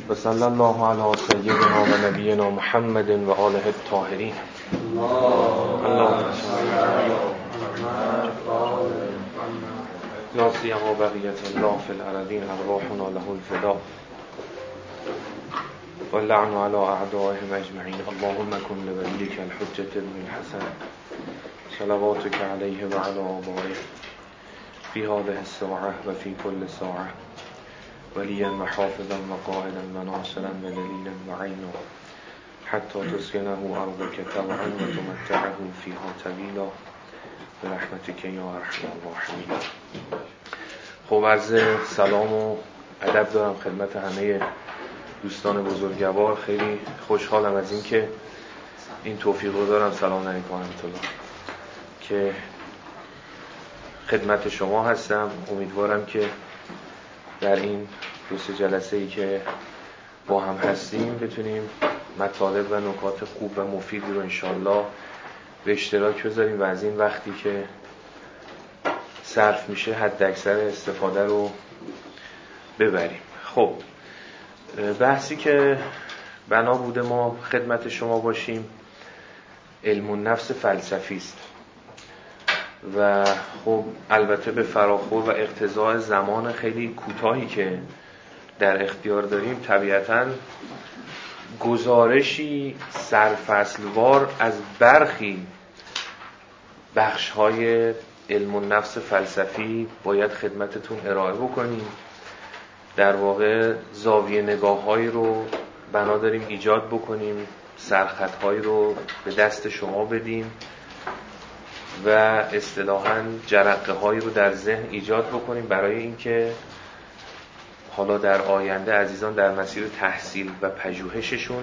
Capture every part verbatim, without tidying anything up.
و صلی الله علی سیدنا و نبینا محمد و آله الطاهرین. اللهم صل علی لا سیما بقیت الله فی الارضین ارواحنا له الفداء واللعن علی اعدائهم اجمعین. اللهم کن لولیک الحجة ابن الحسن صلواتک علیه و علی آبائه فی هذه الساعة و فی کل ساعة ولیا و حافظا و قائدا و ناصرا و دلیلا و عینا حتی تسکنه ارضک طوعا و تمتعه فیها طویلا برحمتک یا ارحم الراحمین. خب عرض سلام و ادب دارم خدمت همه دوستان بزرگوار. خیلی خوشحالم از این که این توفیق رو دارم. سلام علیکم و رحمت الله که خدمت شما هستم. امیدوارم که در این دو سه جلسه ای که با هم هستیم بتونیم مطالب و نکات خوب و مفیدی رو انشالله به اشتراک بذاریم و از این وقتی که صرف میشه حد اکثر استفاده رو ببریم. خب بحثی که بنا بوده ما خدمت شما باشیم علم النفس فلسفی است و خب البته به فراخور و اقتضاء زمان خیلی کوتاهی که در اختیار داریم طبیعتاً گزارشی سرفصلوار از برخی بخش‌های علم النفس فلسفی باید خدمتتون ارائه بکنیم. در واقع زاویه نگاه‌هایی رو بنا داریم ایجاد بکنیم، سرخط‌هایی رو به دست شما بدیم و اصطلاحاً جرقه‌هایی رو در ذهن ایجاد بکنیم برای اینکه حالا در آینده عزیزان در مسیر تحصیل و پژوهششون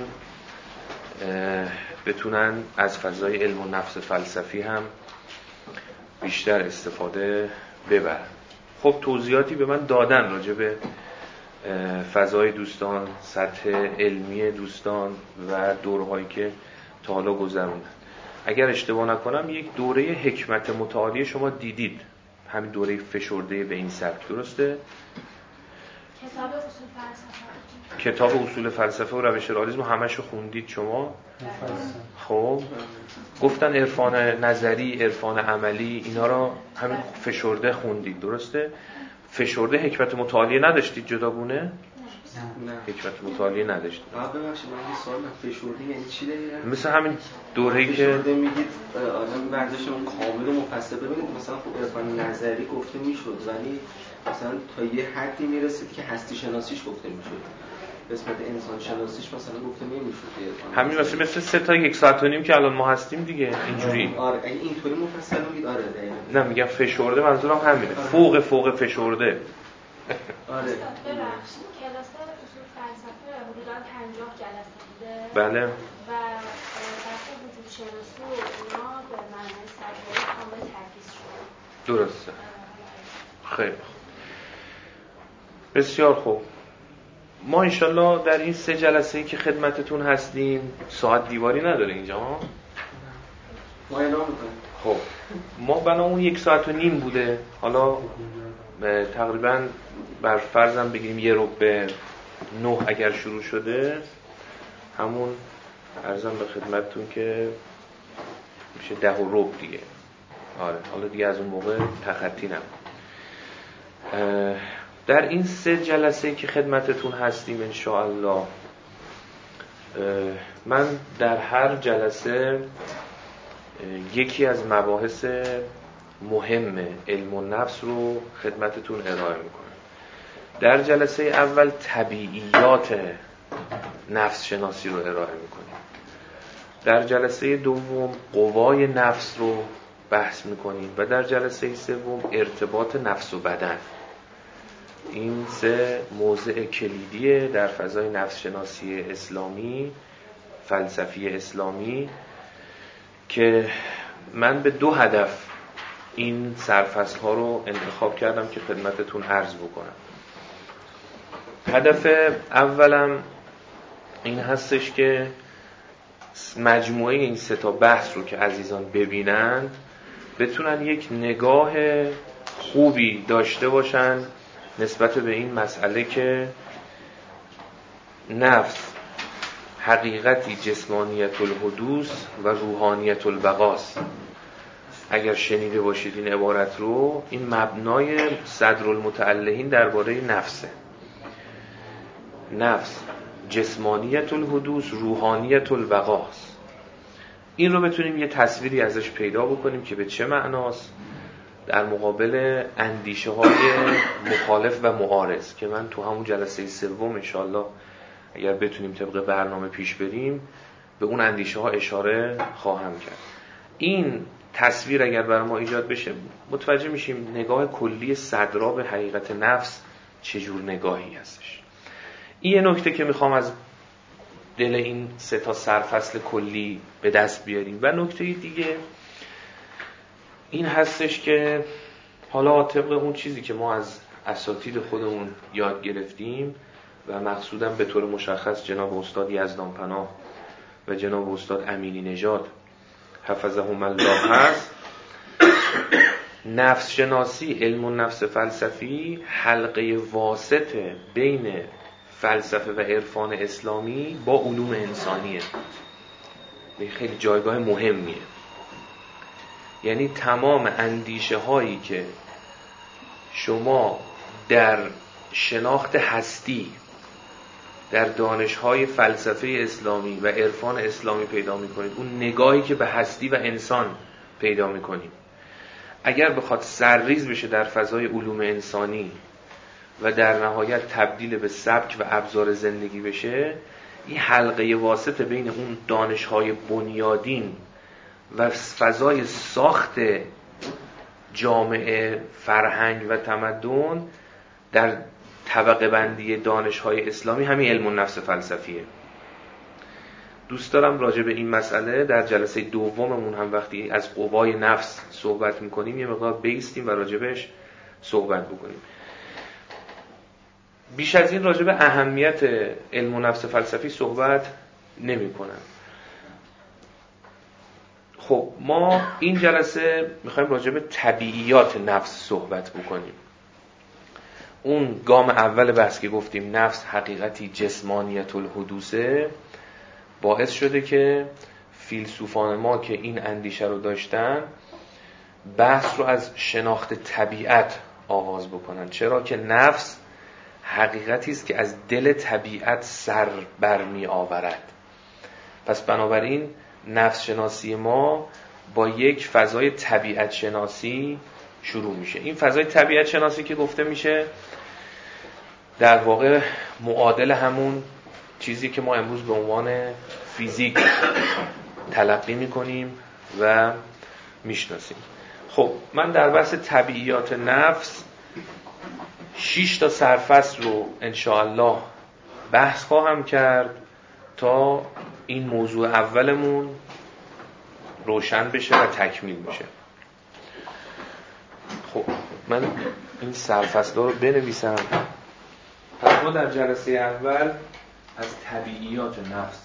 بتونن از فضای علم و نفس فلسفی هم بیشتر استفاده ببرن. خب توضیحاتی به من دادن راجع به فضای دوستان، سطح علمی دوستان و دورهایی که تا حالا گذروندن. اگر اشتباه نکنم یک دوره حکمت متعالی شما دیدید، همین دوره فشرده به این سبک، درسته؟ کتاب اصول فلسفه کتاب اصول فلسفه و روش رئالیسم همشو خوندید شما؟ خب گفتن عرفان نظری، عرفان عملی، اینا رو همین فشرده خوندید، درسته؟ فشرده حکمت متعالی نداشتید جداگونه؟ نه حکمت متعالی نداشتید. آقا ببخشید من یه سوال دارم، فشرده یعنی چی دقیقاً؟ مثل همین دوره‌ای که فشرده میگید آدم ورزشمون کامل و مفصل ببینید، مثلا خب عرفان نظری گفته میشد ولی مثلا تا یه حدی میرسید که هستی شناسیش گفته میشد، قسمت انسان شناسیش مثلا گفته نمیشد. همین مثل مثل سه تا یک ساعت و نیم که الان ما هستیم دیگه اینجوری. آره اگه اینطوری مفصل بگید آره دقیقاً. نه میگم فشرده منظورم همینه، فوق فوق فشرده. آره ببخشید کلاس اصول فلسفه حدوداً پنجاه جلسه بوده. بله. و بحث وجود شناسی و اینا به معنی سطحی کامل تدریس شده. درسته. خیلی خوب. بسیار خوب. ما انشالله در این سه جلسه‌ای که خدمتتون هستیم، ساعت دیواری نداره اینجا ها؟ ما اعلام می‌کنیم. خب ما بنامون یک ساعت و نیم بوده، حالا تقریبا بر فرضم بگیریم یه ربع به نه اگر شروع شده، همون عرضم به خدمتتون که میشه ده و ربع دیگه. آره حالا دیگه از اون موقع تخطی نکن. در این سه جلسه که خدمتتون هستیم انشاءالله من در هر جلسه یکی از مباحث مهم علم النفس رو خدمتتون ارائه میکنم. در جلسه اول طبیعیات نفس شناسی رو ارائه میکنیم. در جلسه دوم قوای نفس رو بحث میکنیم و در جلسه سوم ارتباط نفس و بدن. این سه موضع کلیدیه در فضای نفس شناسی اسلامی، فلسفی اسلامی، که من به دو هدف این سرفصل ها رو انتخاب کردم که خدمتتون عرض بکنم. هدف اولم این هستش که مجموعه این سه تا بحث رو که عزیزان ببینند بتونن یک نگاه خوبی داشته باشن نسبت به این مسئله که نفس حقیقتی جسمانیت الحدوث و روحانیت البقاست. اگر شنیده باشید این عبارت رو، این مبنای صدرالمتعلهین درباره نفسه. نفس جسمانیت الحدوث، روحانیت البقاست. این رو بتونیم یه تصویری ازش پیدا بکنیم که به چه معناست در مقابل اندیشه های مخالف و معارض که من تو همون جلسه سوم انشالله اگر بتونیم طبق برنامه پیش بریم به اون اندیشه ها اشاره خواهم کرد. این تصویر اگر برای ما ایجاد بشه متوجه میشیم نگاه کلی صدرا به حقیقت نفس چجور نگاهی هستش. این یه نکته که میخوام از دل این سه تا سرفصل کلی به دست بیاریم. و نکته دیگه این هستش که حالا طبق اون چیزی که ما از اساتید خودمون یاد گرفتیم و مقصودم به طور مشخص جناب استاد یزدانپناه و جناب استاد امینی نژاد حفظهم الله هست، نفس شناسی، علم النفس فلسفی حلقه واسط بین فلسفه و عرفان اسلامی با علوم انسانیه. خیلی جایگاه مهمیه. یعنی تمام اندیشه هایی که شما در شناخت هستی در دانش‌های فلسفه اسلامی و عرفان اسلامی پیدا می‌کنید، اون نگاهی که به هستی و انسان پیدا می‌کنید، اگر بخواد سرریز بشه در فضای علوم انسانی و در نهایت تبدیل به سبک و ابزار زندگی بشه، این حلقه واسط بین اون دانش‌های بنیادین و فضای ساخت جامعه، فرهنگ و تمدن در طبقه بندی دانش‌های اسلامی همین علم النفس فلسفیه. دوست دارم راجع به این مسئله در جلسه دوممون هم وقتی از قوای نفس صحبت می‌کنیم یه مقدار بیستیم و راجبش صحبت بکنیم. بیش از این راجع به اهمیت علم النفس فلسفی صحبت نمی‌کنم. خب ما این جلسه می‌خوایم راجع به طبیعیات نفس صحبت بکنیم. اون گام اول بحث که گفتیم نفس حقیقتی جسمانیت الحدوثه باعث شده که فیلسوفان ما که این اندیشه رو داشتن بحث رو از شناخت طبیعت آغاز بکنن. چرا که نفس حقیقتی است که از دل طبیعت سر برمی آورد. پس بنابراین نفس شناسی ما با یک فضای طبیعت شناسی شروع میشه. این فضای طبیعت شناسی که گفته میشه در واقع معادل همون چیزی که ما امروز به عنوان فیزیک تلقی میکنیم و میشناسیم. خب من در بحث طبیعیات نفس شش تا سرفصل رو انشاءالله بحث خواهم کرد تا این موضوع اولمون روشن بشه و تکمیل بشه. خب من این سرفصل‌ها رو بنویسم. پس ما در جلسه اول از طبیعیات نفس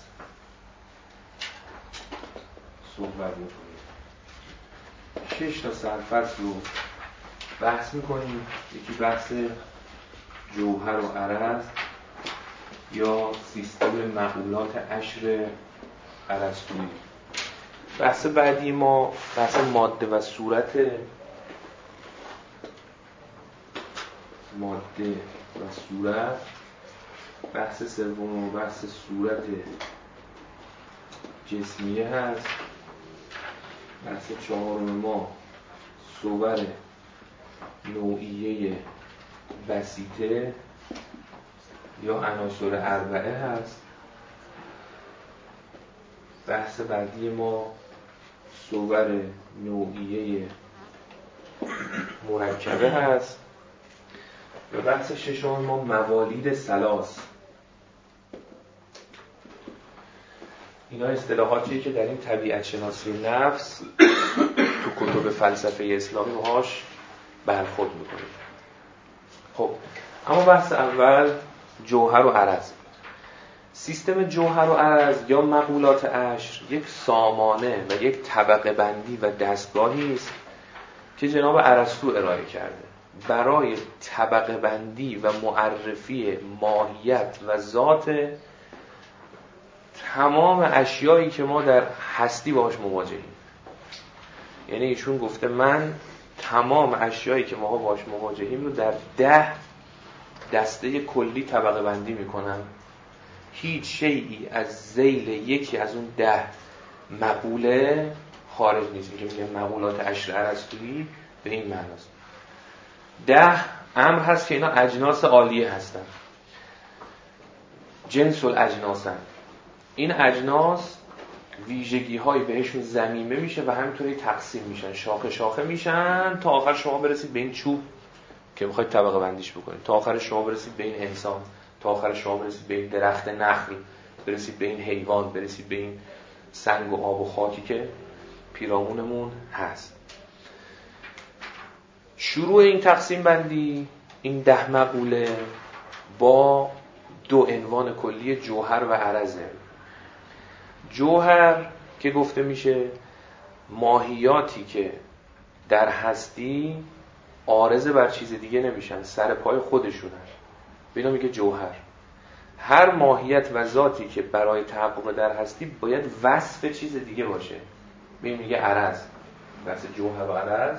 صحبت می‌کنیم. شش تا سرفصل رو بحث می‌کنیم. یکی بحث جوهر و عرض یا سیستم مقولات عشر ارسطویی. بحث بعدی ما بحث ماده و صورت ماده و صورت. بحث سوم و بحث صورت جسمیه هست. بحث چهارم ما صور نوعیه بسیطه یا عناصر اربعه هست. بحث بعدی ما صور نوعیه مرکبه هست و بحث ششم ما موالید ثلاث. اینا اصطلاحاتیه که در این طبیعت شناسی نفس تو کتب فلسفه اسلامی باهاش برخورد میکنیم. خب اما بحث اول جوهر و عرض. سیستم جوهر و عرض یا مقولات عشر یک سامانه و یک طبقه بندی و دستگاهی است که جناب ارسطو ارائه کرده برای طبقه بندی و معرفی ماهیت و ذات تمام اشیایی که ما در هستی باهاش مواجهیم. یعنی ایشون گفته من تمام اشیایی که ما باهاش مواجهیم رو در ده دسته کلی طبقه بندی میکنم. هیچ شیئی از ذیل یکی از اون ده مقوله خارج نیست. که میگه مقولات عشر ارسطویی به این معناست. ده امر هست که اینا اجناس عالیه هستن، جنس الاجناس هستن. این اجناس ویژگی های بهشون ضمیمه میشه و همینطوری تقسیم میشن، شاخه شاخه میشن تا آخر شما برسید به این چوب که میخواید طبقه بندیش بکنید، تا آخر شما برسید به این انسان، تا آخر شما برسید به این درخت نخل، برسید به این حیوان، برسید به این سنگ و آب و خاکی که پیرامونمون هست. شروع این تقسیم بندی، این ده مقوله، با دو عنوان کلی جوهر و عرضه. جوهر که گفته میشه ماهیاتی که در هستی عارضه بر چیز دیگه نمیشن، سر پای خودشونن، بینا میگه جوهر. هر ماهیت و ذاتی که برای تحقق در هستی باید وصف چیز دیگه باشه، بینا میگه عرض. بحث جوهر و عرض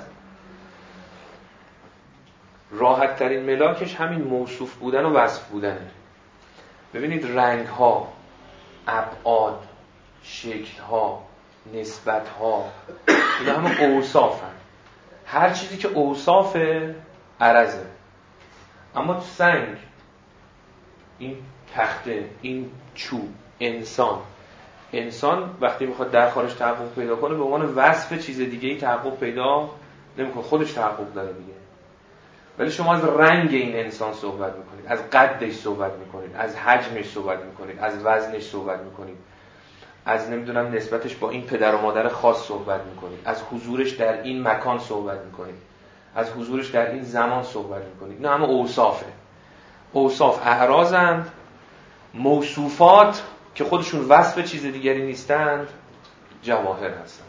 راحت ترین ملاکش همین موصوف بودن و وصف بودنه. ببینید رنگ ها، ابعاد، شکل ها، نسبت ها، اینا همه اوصافن. هر چیزی که اوصاف عرضه. اما تو سنگ، این تخته، این چوب، انسان انسان وقتی میخواد در خارج تحقق پیدا کنه به عنوان وصف چیز دیگه ای تحقق پیدا نمیکنه، خودش تحقق داره دیگه. ولی شما از رنگ این انسان صحبت میکنید، از قدش صحبت میکنید، از حجمش صحبت میکنید، از وزنش صحبت میکنید، از نمیدونم نسبتش با این پدر و مادر خاص صحبت میکنید، از حضورش در این مکان صحبت میکنید، از حضورش در این زمان صحبت میکنید. اینا همه اوصافه. اوصاف اعراضند. موصوفات که خودشون وصف چیز دیگری نیستند جواهر هستند.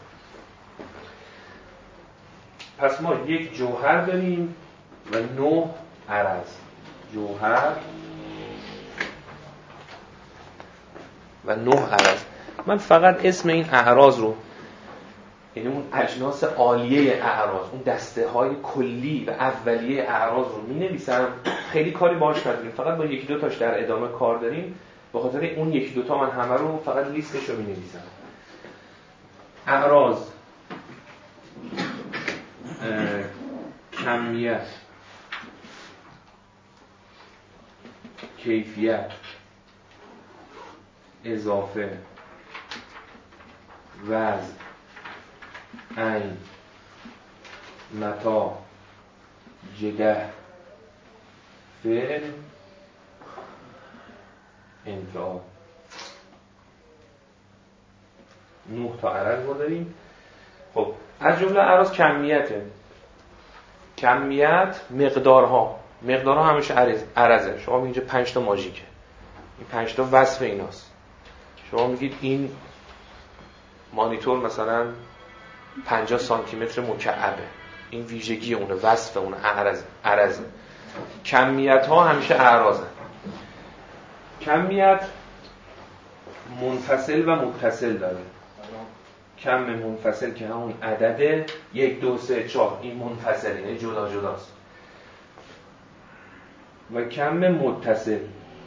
پس ما یک جوهر داریم و نه عرض. جوهر و نه عرض. من فقط اسم این اعراض رو، یعنی اون اجناس عالیه اعراض، اون دسته های کلی و اولیه اعراض رو می نویسم. خیلی کاری باش نداریم، فقط با یکی دو تاش در ادامه کار داریم. به خاطر اون یکی دو تا من همه رو فقط لیستش رو می نویسم. اعراض کمیت، کیفیت، اضافه، وزن، عین، متاع، جده، فعل، انفعال. نه تا عرض ما داریم. خب از جمله اعراض کمیته. کمیت مقدارها، مقدارها همیشه عرض عرضه. شما میگید اینجا پنج تا ماژیکه، این پنج تا وصف ایناست. شما میگید این مانیتور مثلا پنجاه سانتی متر مکعبه، این ویژگی اونه، وصف اونه، عرض عرضه. کمیت ها همیشه اعراضه. کمیت منفصل و متصل داره. کم منفصل که همون عدده یک دو سه چهار، این منفصل، اینه جدا جداست. و کم متصل،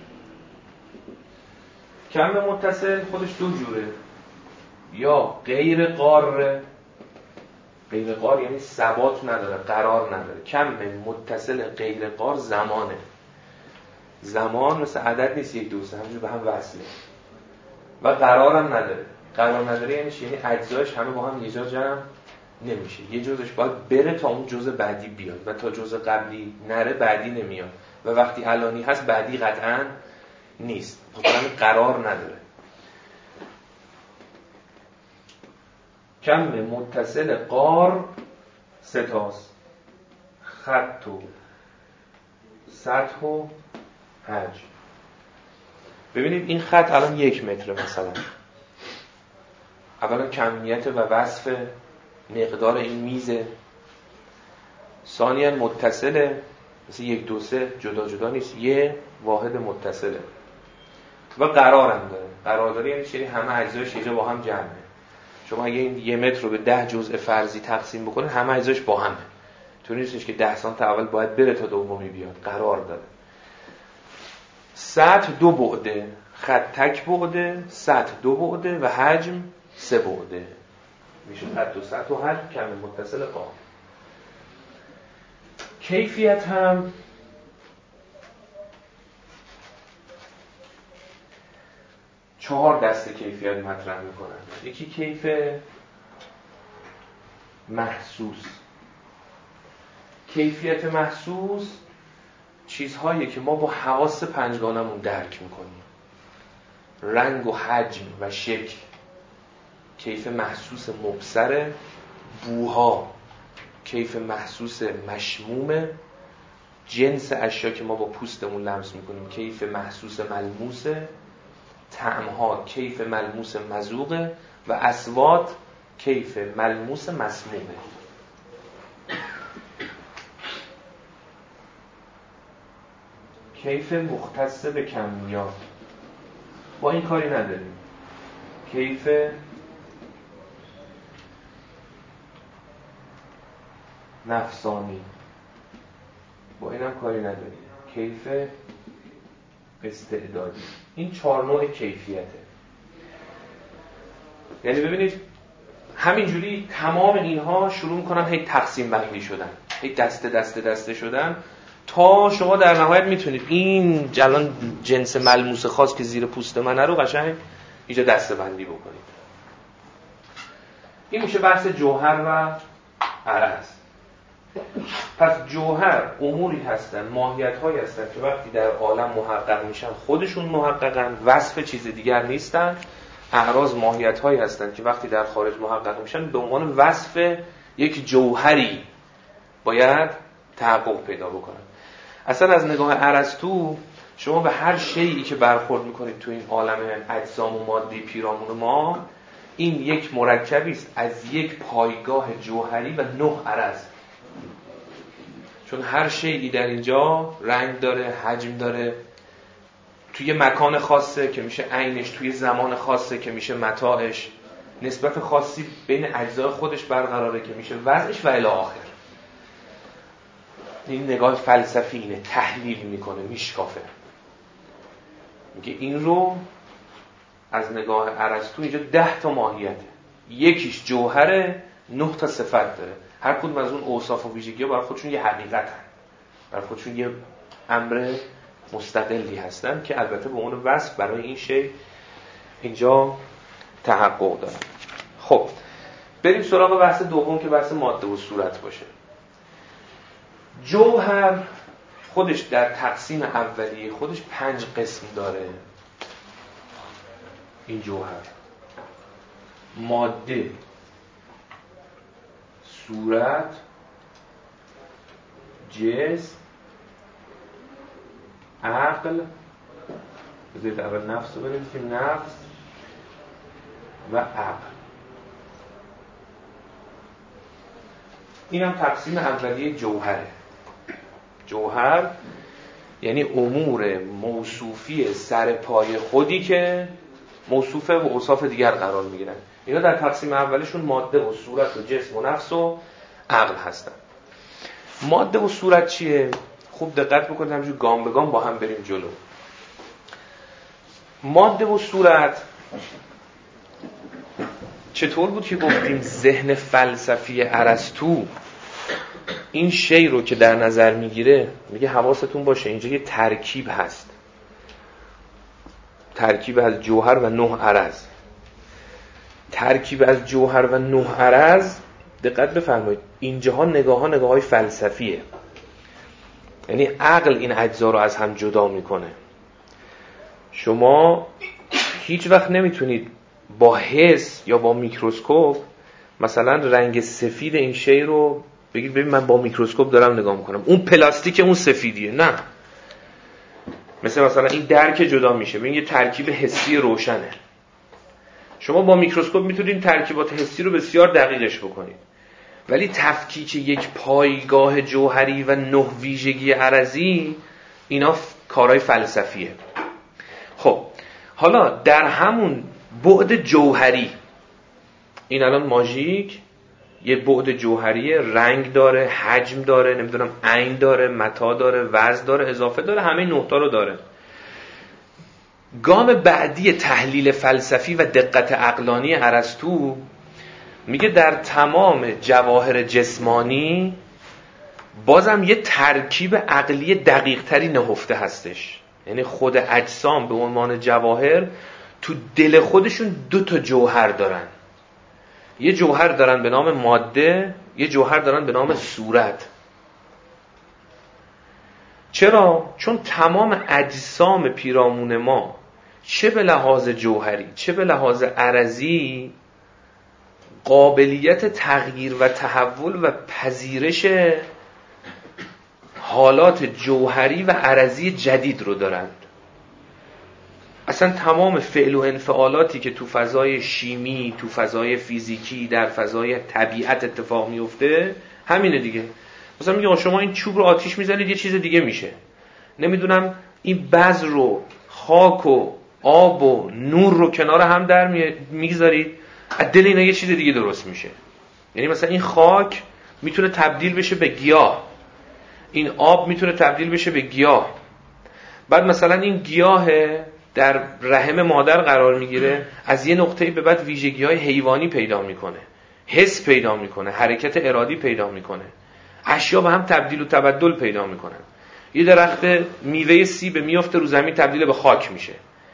کم متصل خودش دو جوره، یا غیر قاره. غیر قار یعنی ثبات نداره، قرار نداره. کم متصل غیر قار زمانه. زمان مثل عدد نیست یک دو سه، همونجور به هم وصله. و قرار هم نداره. قرار نداره یعنی چی؟ یعنی اجزایش همه با هم یه جا جمع نمیشه. یه جزش باید بره تا اون جزء بعدی بیاد و تا جزء قبلی نره بعدی نمیاد. و وقتی علانی هست بعدی قطعاً نیست. خاطر قرار نداره. کم متصل قار ستاست: خط و سطح و حجم. ببینید این خط الان یک متره مثلا. اولا کمیت و وصف مقدار این میزه. ثانیاً متصله، مثل یک دو سه جدا جدا نیست، یه واحد متصله. و قرار هم داره. قرارداری یعنی چی؟ همه اجزایش اینجا با هم جمعه. شما اگه این یه متر رو به ده جزء فرضی تقسیم بکنید همه اجزایش با همه. طوری نیستش که ده سانت اول باید بره تا دومی بیاد، قرار داره. سطح دو بعده، خط تک بعده، سطح دو بعده و حجم سه بعده. میشه خط و سطح و حجم کم متصل قائم. کیفیت هم چهار دسته کیفیت مطرح میکنن. یکی کیف محسوس. کیفیت محسوس چیزهایی که ما با حواس پنجگانمون درک میکنیم، رنگ و حجم و شکل. کیف محسوس مبصره. بوها کیف محسوس مشمومه. جنس اشیا که ما با پوستمون لمس میکنیم کیف محسوس ملموسه. طعمها کیف ملموس مذوقه و اصوات کیف ملموس مسموعه. کیف مختص به کمیات با این کاری نداریم. کیف نفسانی با این هم کاری نداریم. کیف استعدادی. این چهار نوع کیفیته. یعنی ببینید همینجوری تمام اینها شروع میکنن هی تقسیم بندی شدن، هی دسته دسته دسته شدن تا شما در نهایت میتونید این جلان جنس ملموس خاص که زیر پوست منه رو قشنگ اینجا دسته بندی بکنید. این میشه بحث جوهر و عرض. پس جوهر اموری هستن، ماهیت‌هایی هستن که وقتی در عالم محقق میشن خودشون محققن، وصف چیز دیگر نیستن. اعراض ماهیت‌هایی هستن که وقتی در خارج محقق میشن به عنوان وصف یک جوهری باید تحقق پیدا بکنن. اصلا از نگاه ارسطو شما به هر شیئی که برخورد میکنید تو این عالم اجسام و مادی پیرامون ما، این یک مرکبی است از یک پایگاه جوهری و نه عرض. چون هر شیئی در اینجا رنگ داره، حجم داره، توی مکان خاصه که میشه عینش، توی زمان خاصه که میشه متاعش، نسبت خاصی بین اجزای خودش برقراره که میشه وضعش و الی آخر. این نگاه فلسفی اینه، تحلیل میکنه، میشکافه، میگه این رو از نگاه ارسطو اینجا ده تا ماهیته. یکیش جوهره، نه تا صفت داره. هر کدوم از اون اوصاف و ویژگی‌ها برای خودشون یه حقیقتن، برای خودشون یه امر مستقلی هستن که البته به اون وصف برای این شی اینجا تحقق داره. خب بریم سراغ بحث دوم که بحث ماده و صورت باشه. جوهر خودش در تقسیم اولیه خودش پنج قسم داره. این جوهر ماده، صورت، جسم، عقل، بذارید اول نفس رو بنویسیم، نفس و عقل. این هم تقسیم اولیه جوهره. جوهر یعنی امور موصوفی سر پای خودی که موصوفه و اوصاف دیگر قرار میگیرن. اینا در تقسیم اولشون ماده و صورت و جسم و نفس و عقل هستن. ماده و صورت چیه؟ خوب دقت بکنید، همینجور گام به گام با هم بریم جلو. ماده و صورت چطور بود که گفتیم ذهن فلسفی ارسطو این شی رو که در نظر میگیره میگه حواستون باشه اینجا یه ترکیب هست، ترکیب از جوهر و نه عرض. ترکیب از جوهر و نه عرض، دقت بفرمایید، اینجاها نگاه ها نگاه های فلسفیه. یعنی عقل این اجزا رو از هم جدا میکنه. شما هیچ وقت نمیتونید با حس یا با میکروسکوپ مثلا رنگ سفید این شی رو بگید ببین من با میکروسکوپ دارم نگاه میکنم اون پلاستیک اون سفیدیه. نه، مثل مثلا این درک جدا میشه، ببین یه ترکیب حسی روشنه. شما با میکروسکوپ میتونید ترکیبات حسی رو بسیار دقیقش بکنید، ولی تفکیک یک پایگاه جوهری و نه ویژگی عرضی اینا کارهای فلسفیه. خب حالا در همون بعد جوهری، این الان ماژیک یه بعد جوهری، رنگ داره، حجم داره، نمیدونم عین داره، متا داره، وزن داره، اضافه داره، همه نقطه رو داره. گام بعدی تحلیل فلسفی و دقت عقلانی ارسطو میگه در تمام جواهر جسمانی بازم یه ترکیب عقلی دقیق تری نهفته هستش. یعنی خود اجسام به عنوان جواهر تو دل خودشون دو تا جوهر دارن. یه جوهر دارن به نام ماده، یه جوهر دارن به نام صورت. چرا؟ چون تمام اجسام پیرامون ما چه به لحاظ جوهری چه به لحاظ عرضی قابلیت تغییر و تحول و پذیرش حالات جوهری و عرضی جدید رو دارند. اصلا تمام فعل و انفعالاتی که تو فضای شیمی، تو فضای فیزیکی، در فضای طبیعت اتفاق میفته همینه دیگه. مثلا میگه شما این چوب رو آتیش میزنید یه چیز دیگه میشه. نمیدونم این بذر رو، خاک و آب و نور رو کنار هم در میگذارید، از دل اینا یه چیز دیگه درست میشه. یعنی مثلا این خاک میتونه تبدیل بشه به گیاه، این آب میتونه تبدیل بشه به گیاه. بعد مثلا این گیاه در رحم مادر قرار میگیره، از یه نقطه‌ای به بعد ویژگی‌های حیوانی پیدا میکنه، حس پیدا میکنه، حرکت ارادی پیدا میکنه، اشیا به هم تبدیل و تبدل پیدا میکنن. یه درخت میوه سیب میفته رو زمین تبدیل به خاک میشه.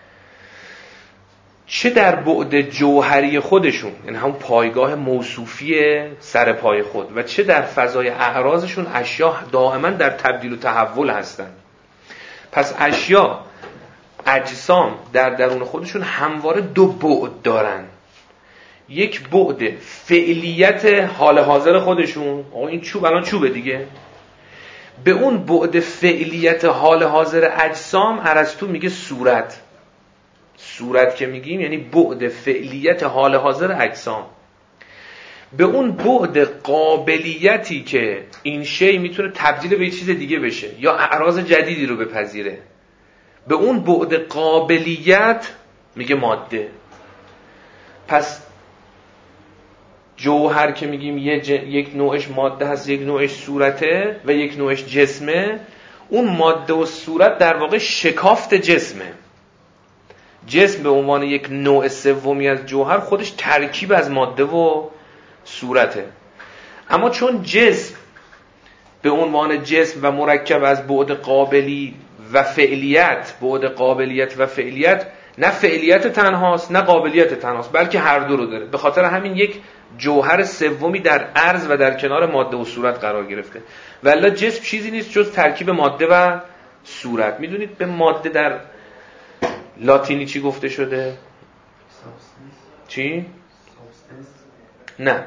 چه در بعد جوهری خودشون، یعنی همون پایگاه موصوفی سر پای خود، و چه در فضای اعراضشون اشیا دائما در تبدیل و تحول هستن. پس اشیا، اجسام در درون خودشون همواره دو بعد دارن. یک بعد فعلیت حال حاضر خودشون، آقا این چوب الان چوبه دیگه. به اون بعد فعلیت حال حاضر اجسام ارسطو میگه صورت. صورت که میگیم یعنی بعد فعلیت حال حاضر اجسام. به اون بعد قابلیتی که این شی میتونه تبدیل به یه چیز دیگه بشه یا اعراض جدیدی رو بپذیره، به اون بعد قابلیت میگه ماده. پس جوهر که میگیم یه ج... یک نوعش ماده هست، یک نوعش صورته و یک نوعش جسمه. اون ماده و صورت در واقع شکافت جسمه. جسم به عنوان یک نوع سومی از جوهر خودش ترکیب از ماده و صورته. اما چون جسم به عنوان جسم و مرکب از بعد قابلی و فعلیت، بعد قابلیت و فعلیت، نه فعلیت تنهاست نه قابلیت تنهاست، بلکه هر دو رو داره. به خاطر همین یک جوهر سومی در عرض و در کنار ماده و صورت قرار گرفته. والا جسم چیزی نیست جز ترکیب ماده و صورت. میدونید به ماده در لاتینی چی گفته شده؟ چی؟ نه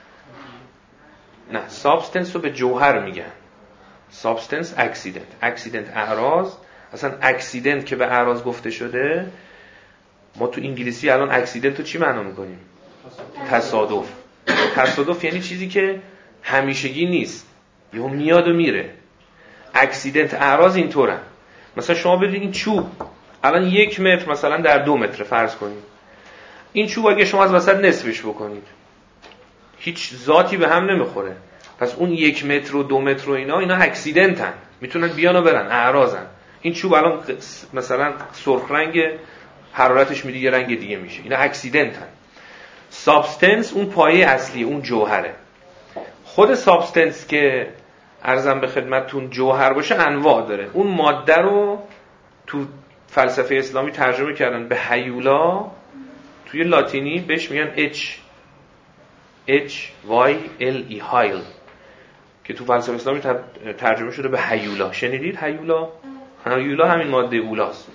نه سابستنس رو به جوهر میگن. سابستنس اکسیدنت، اکسیدنت اعراض. اصلا اکسیدنت که به اعراض گفته شده، ما تو انگلیسی الان اکسیدنت رو چی معنا میکنیم؟ تصادف. تصادف یعنی چیزی که همیشگی نیست، یهو میاد و میره. اکسیدنت اعراض اینطورن. مثلا شما بدید این چوب الان یک متر مثلا در دو متر فرض کنید. این چوب اگه شما از وسط نصفش بکنید هیچ ذاتی به هم نمیخوره. پس اون یک متر و دو متر و اینا اینا اکسیدنتن، میتونن بیان و برن، اعراضن. این چوب الان مثلا سرخ رنگ، حرارتش میده یه رنگ دیگه میشه، اینا اکسیدنتن. سابستنس اون پایه اصلی، اون جوهره. خود سابستنس که عرضم به خدمتتون جوهر باشه انواع داره. اون ماده رو تو فلسفه اسلامی ترجمه کردن به هیولا، توی لاتینی بهش میگن H H Y L E هایل، که تو فلسفه اسلامی ترجمه شده به هیولا. شنیدید هیولا؟ هیولا همین ماده اولاست.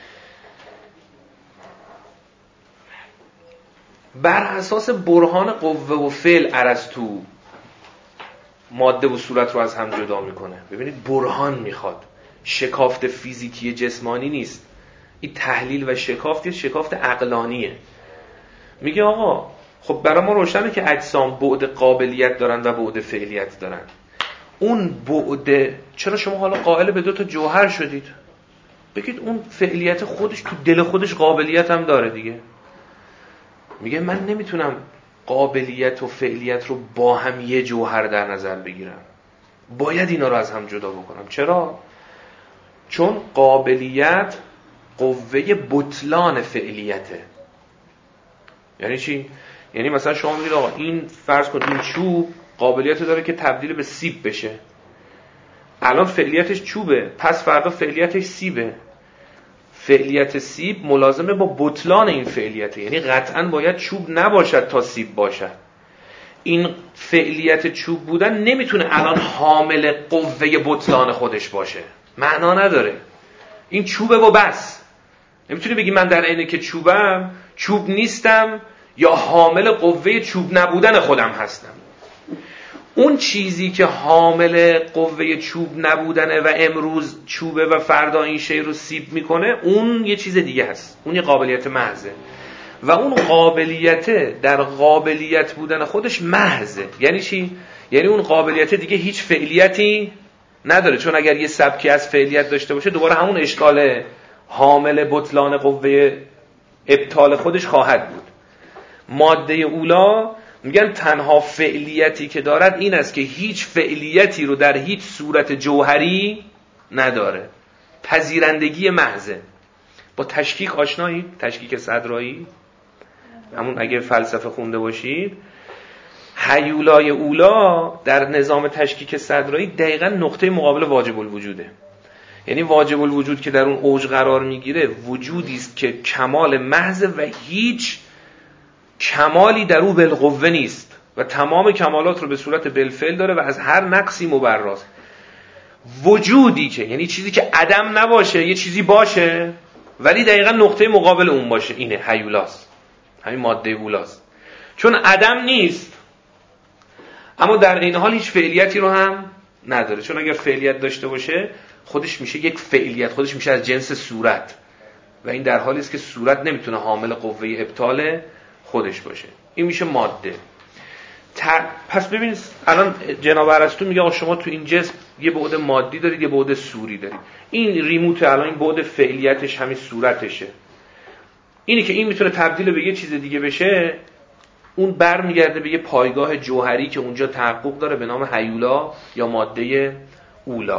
بر اساس برهان قوه و فعل ارسطو ماده و صورت رو از هم جدا میکنه. ببینید برهان میخواد، شکافت فیزیکی جسمانی نیست. این تحلیل و شکافت شکافت عقلانیه. میگه آقا خب برای ما روشنه که اجسام بعد قابلیت دارن و بعد فعلیت دارن. اون بعد، چرا شما حالا قائل به دو تا جوهر شدید؟ بگید اون فعلیت خودش تو دل خودش قابلیت هم داره دیگه. میگه من نمیتونم قابلیت و فعلیت رو با هم یه جوهر در نظر بگیرم، باید اینا رو از هم جدا بکنم. چرا؟ چون قابلیت قوه بطلان فعلیته. یعنی چی؟ یعنی مثلا شما میگید آقا این فرض کن این چوب قابلیت داره که تبدیل به سیب بشه، الان فعلیتش چوبه، پس فردا فعلیتش سیبه. فعلیت سیب ملازمه با بطلان این فعلیته، یعنی قطعاً باید چوب نباشد تا سیب باشد. این فعلیت چوب بودن نمیتونه الان حامل قوه بطلان خودش باشه، معنا نداره. این چوبه و بس. نمیتونی بگی من در عینه که چوبم چوب نیستم یا حامل قوه چوب نبودن خودم هستم. اون چیزی که حامل قوه چوب نبودنه و امروز چوبه و فردا این شی رو سیب میکنه، اون یه چیز دیگه هست، اون یه قابلیت محضه. و اون قابلیت در قابلیت بودن خودش محضه. یعنی چی؟ یعنی اون قابلیت دیگه هیچ فعلیتی نداره، چون اگر یه سبکی از فعلیت داشته باشه دوباره همون اشکال حامل بطلان قوه ابطال خودش خواهد بود. ماده اولا میگن تنها فعلیتی که دارد این است که هیچ فعلیتی رو در هیچ صورت جوهری نداره، پذیرندگی محضه. با تشکیک آشنایی؟ تشکیک صدرایی، همون اگه فلسفه خونده باشید، هیولای اولا در نظام تشکیک صدرایی دقیقاً نقطه مقابل واجب الوجوده. یعنی واجب الوجود که در اون اوج قرار میگیره وجودی است که کمال محض و هیچ کمالی در او بالقوه نیست و تمام کمالات رو به صورت بالفعل داره و از هر نقصی مبراست. وجودی که یعنی چیزی که عدم نباشه، یه چیزی باشه ولی دقیقاً نقطه مقابل اون باشه، اینه هیولاست، همین ماده اولاست. چون عدم نیست اما در این حال هیچ فعلیتی رو هم نداره، چون اگر فعلیت داشته باشه خودش میشه یک فعلیت، خودش میشه از جنس صورت و این در حالی است که صورت نمیتونه حامل قوه ابطال خودش باشه. این میشه ماده. پس ببینید الان جناب ارسطو میگه شما تو این جسم یه بعد مادی دارید یه بعد صوری دارید. این ریموت الان این بعد فعلیتش همین صورتشه. اینی که این میتونه تبدیل به یه چیز دیگه بشه، اون برمیگرده به یه پایگاه جوهری که اونجا تحقق داره به نام هیولا یا ماده اولا.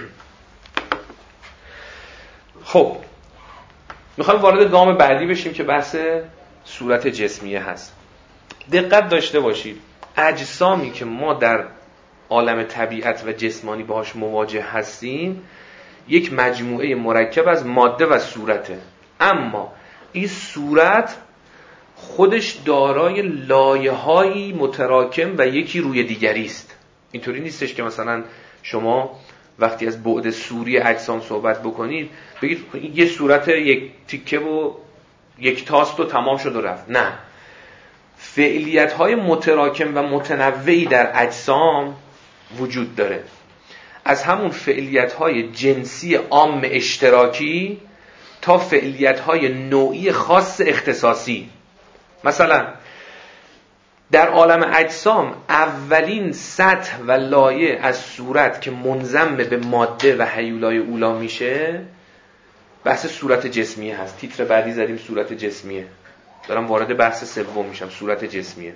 خب میخوایم وارد گام بعدی بشیم که بحث صورت جسمیه هست. دقت داشته باشید اجسامی که ما در عالم طبیعت و جسمانی باهاش مواجه هستیم یک مجموعه مرکب از ماده و صورته، اما این صورت خودش دارای لایه‌هایی متراکم و یکی روی دیگری است. اینطوری نیستش که مثلا شما وقتی از بعد صوری اجسام صحبت بکنید بگید یه صورت یک تیکه و یک تاست و تمام شد و رفت. نه، فعلیت‌های متراکم و متنوعی در اجسام وجود داره، از همون فعلیت‌های جنسی عام اشتراکی تا فعلیت‌های نوعی خاص اختصاصی. مثلا در عالم اجسام اولین سطح و لایه از صورت که منضم به ماده و هیولای اولا میشه بحث صورت جسمیه هست. تیتر بعدی زدیم صورت جسمیه، دارم وارد بحث سوم میشم، صورت جسمیه.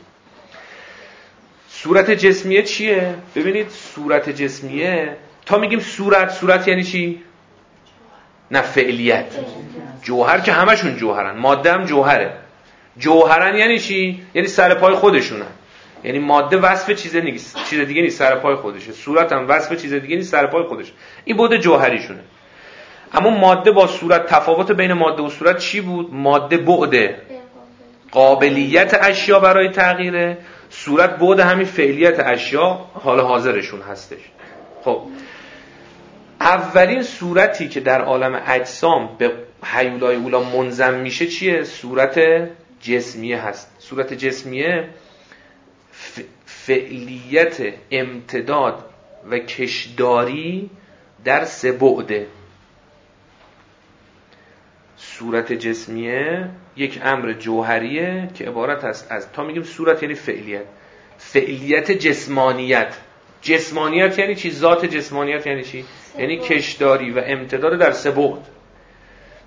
صورت جسمیه چیه؟ ببینید صورت جسمیه تا میگیم صورت، صورت یعنی چی؟ نه فعلیت. جوهر که همشون جوهرن، ماده هم جوهره. جوهرن یعنی چی؟ یعنی سر پای خودشونن. یعنی ماده وصف چیز نیست، چیز دیگه نیست، سر پای خودشه. صورت هم وصف چیز دیگه نیست، سر پای خودش. این بود جوهریشونه. اما ماده با صورت، تفاوت بین ماده و صورت چی بود؟ ماده بعد قابلیت اشیا برای تغییره، صورت بعد همین فعلیت اشیا حال حاضرشون هستش. خب اولین صورتی که در عالم اجسام به هیولای اولا منضم میشه چیه؟ صورت جسمیه هست. صورت جسمیه فعلیت امتداد و کشداری در سه بعده. صورت جسمیه یک امر جوهریه که عبارت است از، تا میگیم صورت یعنی فعلیت، فعلیت جسمانیت. جسمانیت یعنی چی؟ ذات جسمانیت یعنی چی؟ یعنی کشداری و امتداد در سه بعد.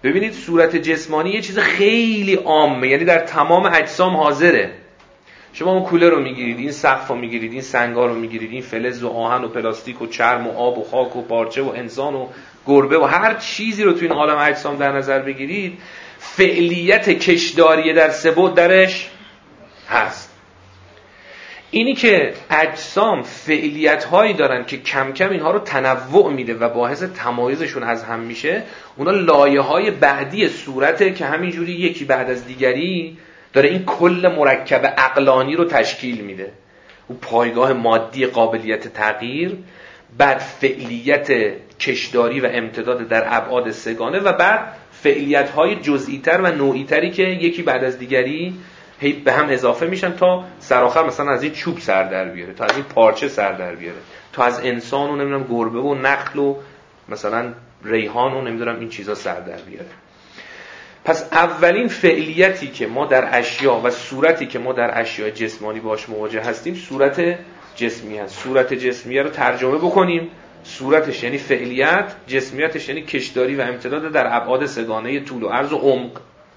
ببینید صورت جسمانی یه چیز خیلی عامه، یعنی در تمام اجسام حاضره. شما اون کوله رو میگیرید، این سقف رو میگیرید، این سنگا رو میگیرید، این فلز و آهن و پلاستیک و چرم و آب و خاک و پارچه و انسان و گربه و هر چیزی رو تو این عالم اجسام در نظر بگیرید، فعلیت کشداری در سه بعد درش هست. اینی که اجسام فعلیت هایی دارن که کم کم اینها رو تنوع میده و باعث تمایزشون از هم میشه، اونا لایه های بعدی صورته که همینجوری یکی بعد از دیگری داره این کل مرکب عقلانی رو تشکیل میده. اون پایگاه مادی قابلیت تغییر، بعد فعلیت کشداری و امتداد در ابعاد سه‌گانه و بعد فعلیت های جزئی تر و نوعی تری که یکی بعد از دیگری هی به هم اضافه میشن تا سرآخر مثلا از این چوب سر در بیاره، تا از این پارچه سر در بیاره، تا از انسان و نمیدونم گربه و نخل و مثلا ریحان و نمیدونم این چیزا سر در بیاره. پس اولین فعلیتی که ما در اشیا و صورتی که ما در اشیاء جسمانی باش مواجه هستیم صورت جسمی هست. صورت جسمیه رو ترجمه بکنیم، صورتش یعنی فعلیت، جسمیتش یعنی کشداری و امتداد در ابعاد سه‌گانه طول و عرض و عمق.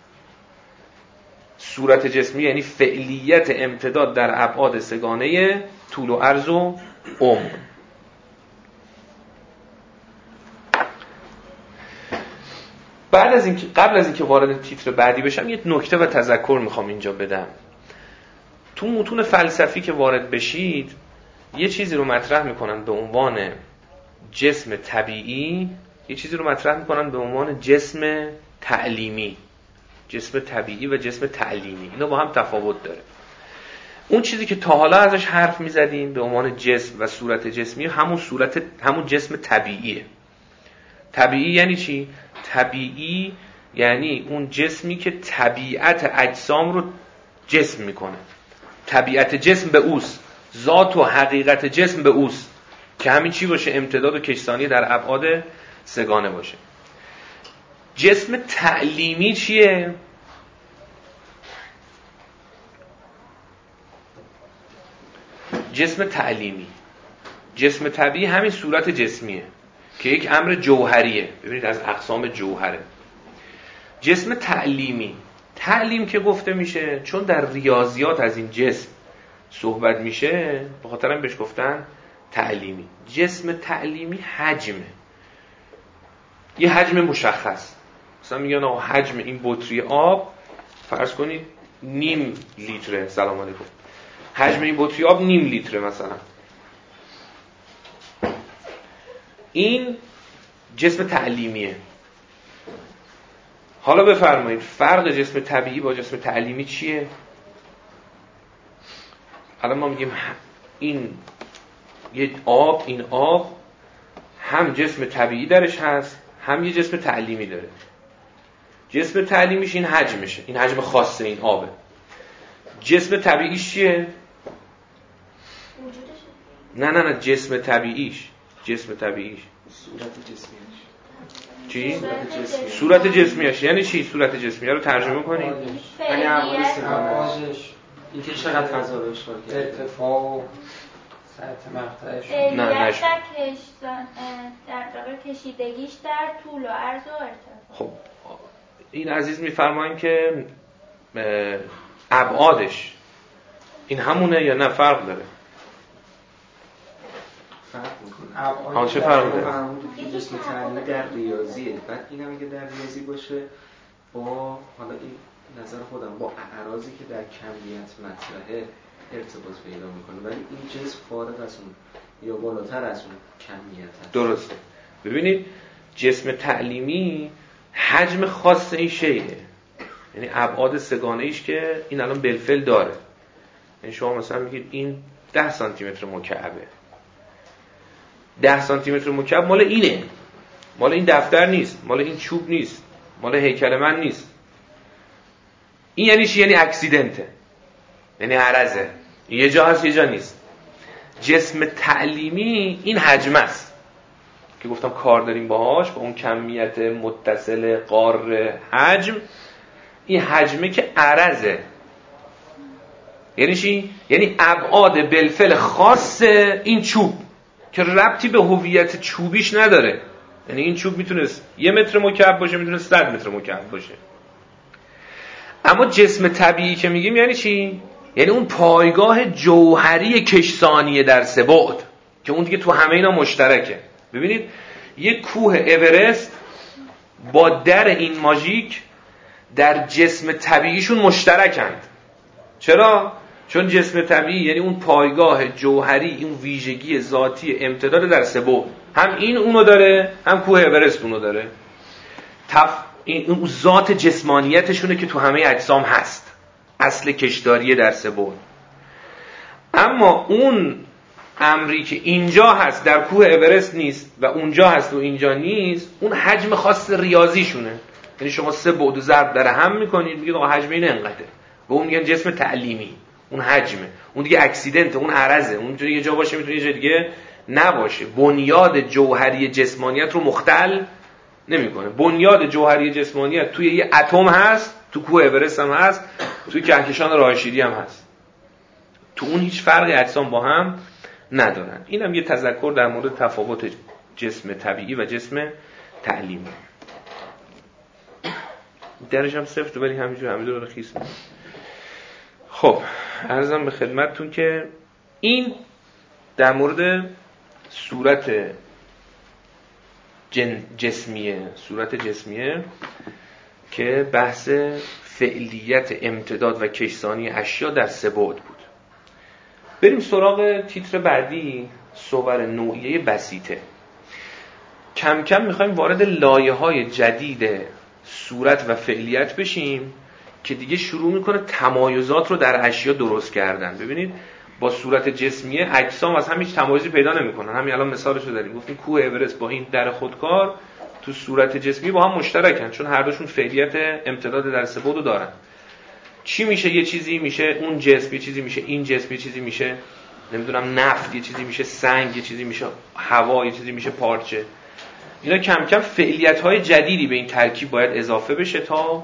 صورت جسمی یعنی فعلیت امتداد در ابعاد سه‌گانه طول و عرض و عمق. بعد از اینکه قبل از اینکه وارد تیتر بعدی بشم یه نکته و تذکر میخوام اینجا بدم. تو متون فلسفی که وارد بشید یه چیزی رو مطرح میکنن به عنوان جسم طبیعی، یه چیزی رو مطرح میکنن به عنوان جسم تعلیمی. جسم طبیعی و جسم تعلیمی اینا با هم تفاوت داره. اون چیزی که تا حالا ازش حرف میزدیم به عنوان جسم و صورت جسمی همون صورت همون جسم طبیعیه. طبیعی یعنی چی؟ طبیعی یعنی اون جسمی که طبیعت اجسام رو جسم میکنه. طبیعت جسم به اوست، ذات و حقیقت جسم به اوست که همین چی باشه؟ امتداد و کشسانی در ابعاد سه‌گانه باشه. جسم تعلیمی چیه؟ جسم تعلیمی، جسم طبیعی همین صورت جسمیه که یک امر جوهریه. ببینید از اقسام جوهره. جسم تعلیمی، تعلیم که گفته میشه چون در ریاضیات از این جسم صحبت میشه به خاطر هم بهش گفتن تعلیمی. جسم تعلیمی حجمه، یه حجم مشخص. مثلا میگن آقا حجم این بطری آب فرض کنید نیم لیتره، سلام علیکم، حجم این بطری آب نیم لیتره مثلا. این جسم تعلیمیه. حالا بفرمایید فرق جسم طبیعی با جسم تعلیمی چیه؟ الان ما میگیم این یه آب، این آب هم جسم طبیعی درش هست هم یه جسم تعلیمی داره. جسم تعلیمیش این حجمشه، این حجم خاصه این آبه. جسم طبیعیش چیه؟ نه نه نه جسم طبیعیش، جسم طبیعیش صورت جسمیش. چی؟ صورت جسمیش یعنی چی؟ صورت جسمیه رو ترجمه کنید. یعنی ابعادش، اینکه چقدر فضا رو اشغال کرده، ارتفاع و سطح مقطعش، نه نش در کشتن در واقع کشیدگیش در طول و عرض و ارتفاع. خب این عزیز میفرماییم که ابعادش این همونه یا نه فرق داره؟ فرق میکنه. آن چه فرق داره؟ که جسم تعلیمی در ریاضیه، بعد این هم اگه در ریاضی باشه با حالا این نظر خودم با اعراضی که در کمیت مطرحه ارتباط پیدا میکنه، ولی این جسم فارغ از اون یا بالاتر از اون کمیت هست. درسته. ببینید جسم تعلیمی حجم خاص این شیء، یعنی ابعاد سه‌گانه ایش که این الان بالفعل داره. یعنی شما مثلا میگید این ده سانتی متر مکعبه، ده سانتی متر مکعب مال اینه، مال این دفتر نیست، مال این چوب نیست، مال هیکل من نیست. این یعنی چی؟ یعنی اکسیدنته، یعنی عرضه، یه جا هست یه جا نیست. جسم تعلیمی این حجم است که گفتم کار داریم باهاش، با اون کمیت متصل قار حجم. این حجمه که عرضه یعنی چی؟ یعنی ابعاد بالفعل خاص این چوب که ربطی به هویت چوبیش نداره. یعنی این چوب میتونست یه متر مکعب باشه، میتونست صد متر مکعب باشه. اما جسم طبیعی که میگیم یعنی چی؟ یعنی اون پایگاه جوهری کشسانیه در سه بعد که اون دیگه تو همه اینا مشترکه. ببینید یه کوه اورست با در این ماژیک در جسم طبیعیشون مشترکند. چرا؟ چون جسم طبیعی یعنی اون پایگاه جوهری، اون ویژگی ذاتی امتداد در سه بعد، هم این اونو داره، هم کوه اورست اونو داره. تف... این اون ذات جسمانیتشونه که تو همه اجسام هست، اصل کشداریه در سه بعد. اما اون امری که اینجا هست در کوه اورست نیست و اونجا هست و اینجا نیست، اون حجم خاص ریاضیشونه. یعنی شما سه بعد ضرب در هم میکنید، میگید آقا حجم این انقدره، به اون میگن جسم تعلیمی. اون حجمه، اون دیگه اکسیدنت، اون عرضه، اون میتونه یه جا باشه میتونه یه جا دیگه نباشه. بنیاد جوهری جسمانیت رو مختل نمیکنه. بنیاد جوهری جسمانیت توی یه اتم هست، تو کوه اورست هم هست، توی کهکشان راه شیری هم هست. تو اون هیچ فرقی اجسام با هم ندارن. اینم یه تذکر در مورد تفاوت جسم طبیعی و جسم تعلیمی. درش هم صفر ولی همینجور همینجور رو خیس می‌کنه. خب عرضم به خدمتتون که این در مورد صورت جن جسمیه، صورت جسمیه که بحث فعلیت امتداد و کشسانی اشیا در سه بعد بود. بریم سراغ تیتر بعدی، صور نوعیه بسیطه. کم کم میخوایم وارد لایه‌های جدید صورت و فعلیت بشیم که دیگه شروع میکنه تمایزات رو در اشیا درست کردن. ببینید با صورت جسمیه اجسام از هم هیچ تمایزی پیدا نمیکنن. همین الان مثالش رو داریم، گفتیم کوه اورست با این در خودکار تو صورت جسمی با هم مشترکن، چون هر دوشون فعلیت امتداد در سه بعد رو دارن. چی میشه؟ یه چیزی میشه اون جسم، یه چیزی میشه این جسم، یه چیزی میشه نمیدونم نفت، یه چیزی میشه سنگ، یه چیزی میشه هوا، یه چیزی میشه پارچه. اینا کم کم فعلیت‌های جدیدی به این ترکیب باید اضافه بشه تا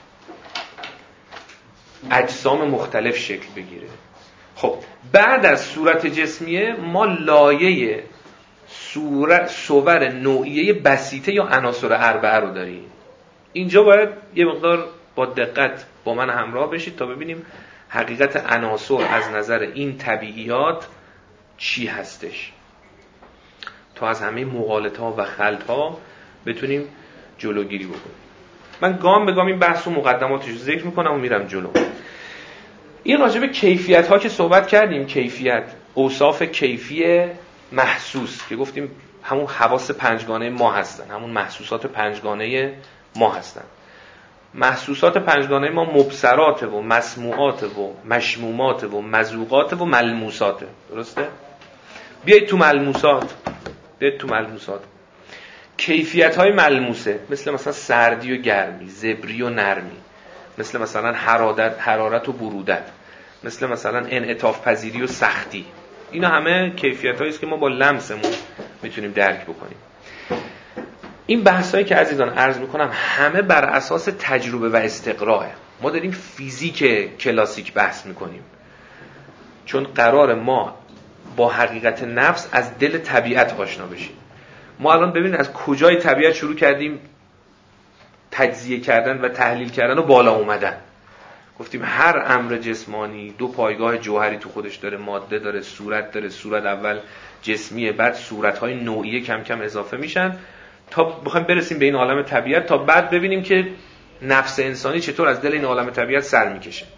اجسام مختلف شکل بگیره. خب بعد از صورت جسمیه ما لایه صورت صور نوعیه بسیطه یا عناصر اربعه رو داریم. اینجا باید یه مقدار با دقت با من همراه بشید تا ببینیم حقیقت عناصر از نظر این طبیعیات چی هستش، تا از همه مغالطه‌ها و خلط‌ها بتونیم جلوگیری بکنیم. من گام به گام این بحث و مقدماتش رو ذکر میکنم و میرم جلو. این راجع به کیفیت‌ها که صحبت کردیم، کیفیت، اوصاف کیفی محسوس که گفتیم همون حواس پنجگانه ما هستن، همون محسوسات پنجگانه ما هستن. محسوسات پنجگانه ما مبصرات و مسموعات و مشمومات و مذوقات و ملموسات. درسته؟ بیایید تو ملموسات. بیایید تو ملموسات. کیفیت‌های ملموسه مثل مثلا سردی و گرمی، زبری و نرمی، مثل مثلا حرارت حرارت و برودت، مثل مثلا انعطاف پذیری و سختی. اینا همه کیفیت‌هایی است که ما با لمسمون میتونیم درک بکنیم. این بحثایی که عزیزان عرض میکنم همه بر اساس تجربه و استقراءه. ما داریم فیزیک کلاسیک بحث میکنیم، چون قرار ما با حقیقت نفس از دل طبیعت آشنا بشیم. ما الان ببینید از کجای طبیعت شروع کردیم تجزیه کردن و تحلیل کردن و بالا اومدن. گفتیم هر امر جسمانی دو پایگاه جوهری تو خودش داره، ماده داره، صورت داره. صورت اول جسمیه، بعد صورت‌های نوعیه کم کم اضافه میشن تا بخوایم برسیم به این عالم طبیعت، تا بعد ببینیم که نفس انسانی چطور از دل این عالم طبیعت سر میکشه.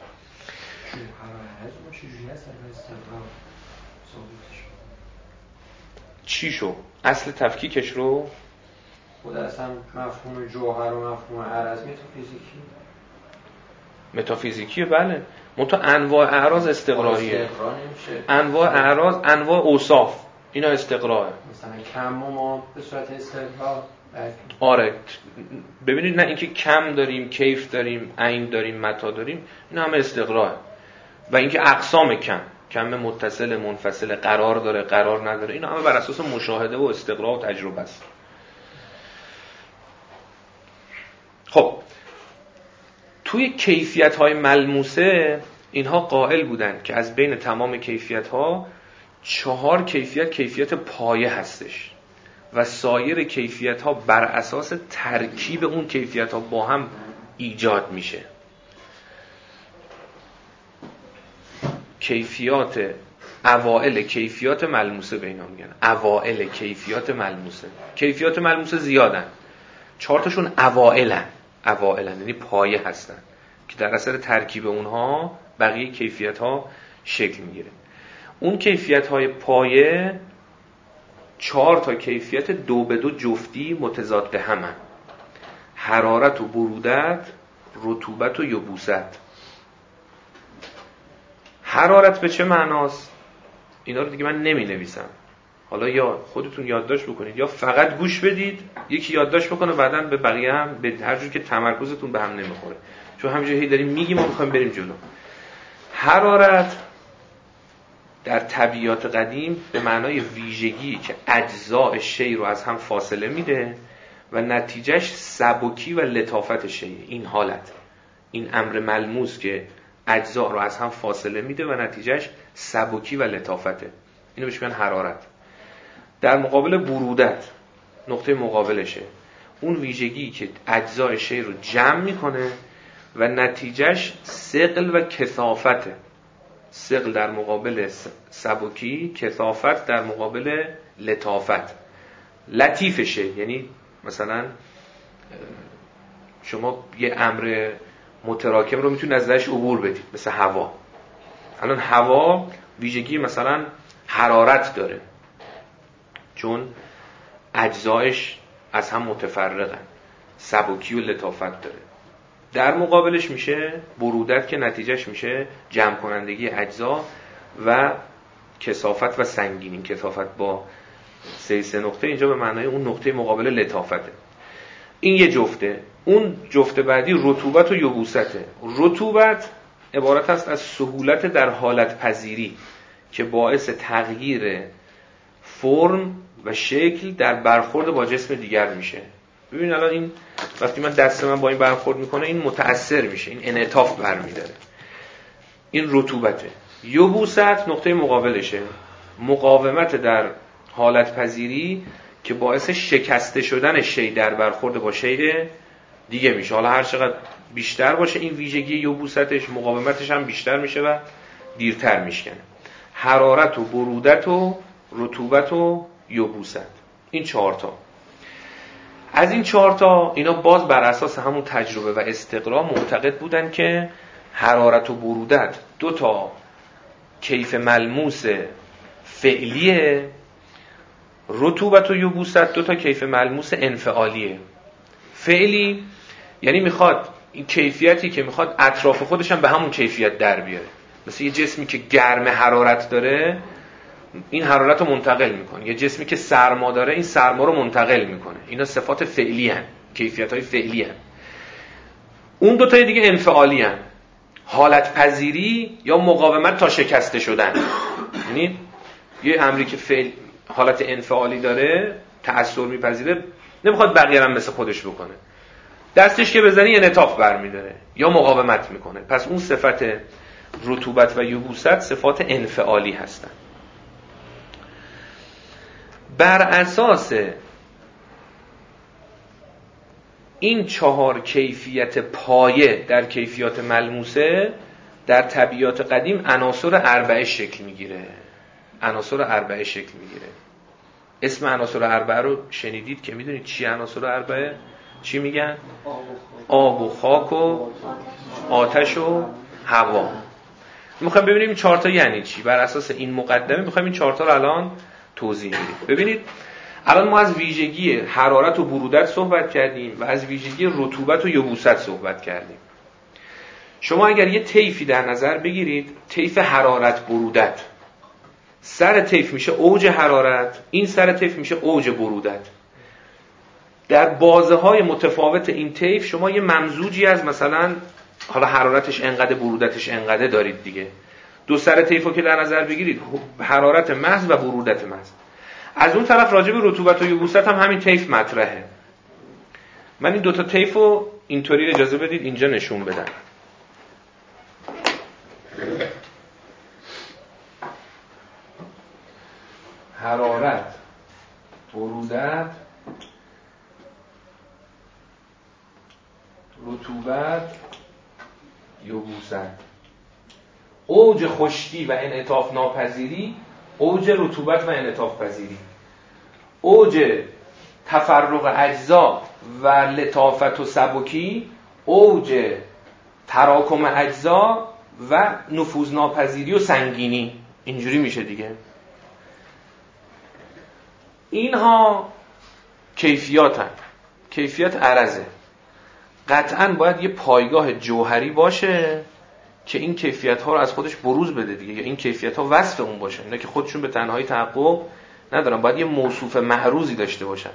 چی شو؟ اصل تفکیکش رو خود اصلا مفهوم جوهر و مفهوم عرض متافیزیکی متافیزیکیه. بله، منتها انواع اعراض استقراییه. انواع اعراض، انواع اوصاف، اینا استقراه. مثلا کم ما به صورت استقرار. آره ببینید، نه اینکه کم داریم، کیف داریم، عین داریم، متا داریم، اینا همه استقراه. و اینکه اقسام کم، کم متصل، منفصل، قرار داره، قرار نداره، اینا همه بر اساس مشاهده و استقرا و تجربه است. خب توی کیفیت‌های ملموسه اینها قائل بودن که از بین تمام کیفیت‌ها چهار کیفیت کیفیت پایه هستش. و سایر کیفیت ها بر اساس ترکیب اون کیفیت ها با هم ایجاد میشه. کیفیات اوائل کیفیات ملموسه به اینا میگن، اوائل کیفیات ملموسه. کیفیات ملموسه زیادن، چهار تاشون اوائلن. اوائلن یعنی پایه هستن که در اثر ترکیب اونها بقیه کیفیت ها شکل میگیره. اون کیفیت های پایه چهار تا کیفیت دو به دو جفتی متضاد همن: حرارت و برودت، رطوبت و یبوست. حرارت به چه معناست؟ اینا رو دیگه من نمی نویسم، حالا یا خودتون یادداشت بکنید یا فقط گوش بدید، یکی یادداشت بکنه بعداً به بقیه هم به هر جور که تمرکزتون به هم نمیخوره، چون همینجوری داریم میگیم ما میخوایم بریم جلو. حرارت در طبیعت قدیم به معنای ویژگی که اجزاء شی رو از هم فاصله میده و نتیجهش سبکی و لطافت شیء. این حالت، این امر ملموس که اجزا رو از هم فاصله میده و نتیجهش سبکی و لطافته، اینو بهش میگن حرارت. در مقابل برودت، نقطه مقابلشه، اون ویژگی که اجزای شی رو جمع میکنه و نتیجهش ثقل و کثافته. ثقل در مقابل سبکی، کثافت در مقابل لطافت. لطیف شی یعنی مثلا شما یه امر متراکم رو میتونید ازش عبور بدید، مثل هوا. الان هوا ویژگی مثلا حرارت داره چون اجزایش از هم متفرقن، سبکی و لطافت داره. در مقابلش میشه برودت که نتیجهش میشه جمع کنندگی اجزا و کثافت و سنگینی. کثافت با سه سه نقطه اینجا به معنای اون نقطه مقابل لطافته. این یه جفته. اون جفته بعدی رطوبت و یبوسته. رطوبت عبارت است از سهولت در حالت پذیری که باعث تغییر فرم و شکل در برخورد با جسم دیگر میشه. ببین الان این وقتی من دست من با این برخورد میکنه این متأثر میشه، این انعطاف برمیداره. این رطوبته. یبوست نقطه مقابلشه، مقاومت در حالت پذیری که باعث شکسته شدن شی در برخورد با شی دیگه میشه. حالا هر چقدر بیشتر باشه این ویژگی یبوستش، مقاومتش هم بیشتر میشه و دیرتر میشکنه. حرارت و برودت و رطوبت و یبوست، این چهار تا. از این چهار تا اینا باز بر اساس همون تجربه و استقرا معتقد بودن که حرارت و برودت دو تا کیف ملموس فعلیه، رطوبت و یبوست دو تا کیف ملموس انفعالیه. فعلی یعنی میخواد این کیفیتی که میخواد اطراف خودش هم به همون کیفیت در بیاره. مثل یه جسمی که گرم حرارت داره این حرارت رو منتقل میکنه، یه جسمی که سرما داره این سرما رو منتقل میکنه. اینا صفات فعلی هن، کیفیت های فعلی هن. اون دو تا دیگه انفعالی هن، حالت پذیری یا مقاومت تا شکسته شدن. یعنی یه امری که فعل حالت انفعالی داره، تأثیر میپذیره، نمیخواد بقیه هم مثل خودش بکنه، دستش که بزنی انعطاف برمیداره یا مقاومت میکنه. پس اون صفت رطوبت و یبوست صفات انفعالی هستن. بر اساس این چهار کیفیت پایه در کیفیات ملموسه در طبیعت قدیم عناصر اربعه شکل میگیره. عناصر اربعه شکل میگیره. اسم عناصر اربعه رو شنیدید که میدونید چی عناصر اربعه؟ چی میگن؟ آب و خاک و آتش و هوا. میخوایم ببینیم این چهار تا یعنی چی. بر اساس این مقدمه میخوایم این چهار تا رو الان توضیح بدیم. ببینید الان ما از ویژگی حرارت و برودت صحبت کردیم و از ویژگی رطوبت و یبوست صحبت کردیم. شما اگر یه طیفی در نظر بگیرید، طیف حرارت برودت، سر طیف میشه اوج حرارت، این سر طیف میشه اوج برودت. در بازه های متفاوت این طیف شما یه ممزوجی از مثلا حالا حرارتش انقدر برودتش انقدر دارید دیگه. دو سر طیفو که در نظر بگیرید، حرارت محض و برودت محض. از اون طرف راجع به رطوبت و یبوست هم همین طیف مطرحه. من این دوتا طیفو اینطوری اجازه بدید اینجا نشون بدم. حرارت، برودت برودت، رطوبت، یبوست. اوج خشکی و انعطاف ناپذیری، اوج رطوبت و انعطاف پذیری. اوج تفرق اجزا و لطافت و سبکی، اوج تراکم اجزا و نفوذ ناپذیری و سنگینی. اینجوری میشه دیگه. اینها کیفیاتن، کیفیت عرضه. قطعاً باید یه پایگاه جوهری باشه که این کیفیت ها رو از خودش بروز بده دیگه، یا این کیفیت ها وصف اون باشه. اینا که خودشون به تنهایی تحقق ندارن، باید یه موصوف معروضی داشته باشن.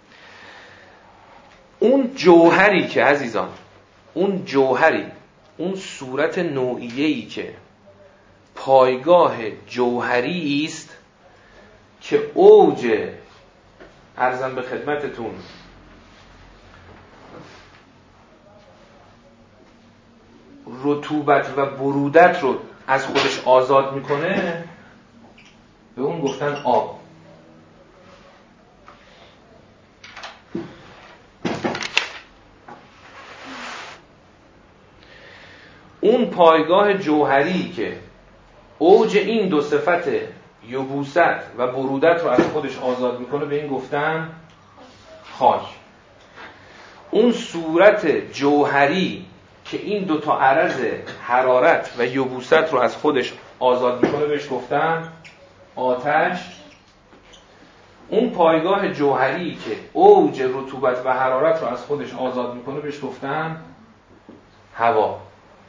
اون جوهری که عزیزان، اون جوهری، اون صورت نوعیه‌ای که پایگاه جوهری است که اوج، عرضم به خدمتتون، رطوبت و برودت رو از خودش آزاد میکنه، به اون گفتن آب. اون پایگاه جوهری که اوج این دو صفت یبوست و برودت رو از خودش آزاد میکنه، به این گفتن خاک. اون صورت جوهری که این دو تا عرض حرارت و یبوست رو از خودش آزاد میکنه، بهش گفتن آتش. اون پایگاه جوهری که اوج رطوبت و حرارت رو از خودش آزاد میکنه، بهش گفتن هوا.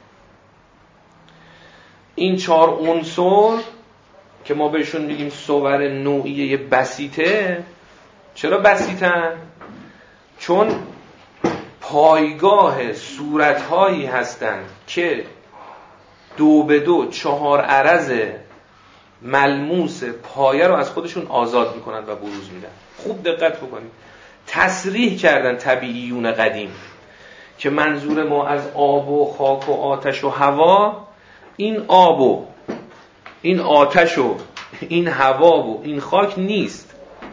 این چهار عنصر که ما بهشون میگیم صور نوعیه بسیطه، چرا بسیطن؟ چون پایگاه صورتهایی هستند که دو به دو چهار عرض ملموس پایه رو از خودشون آزاد میکنن و بروز میدن. خوب دقت بکنید. تصریح کردن طبیعیون قدیم که منظور ما از آب و خاک و آتش و هوا، این آب و این آتش و این هوا و این خاک نیست.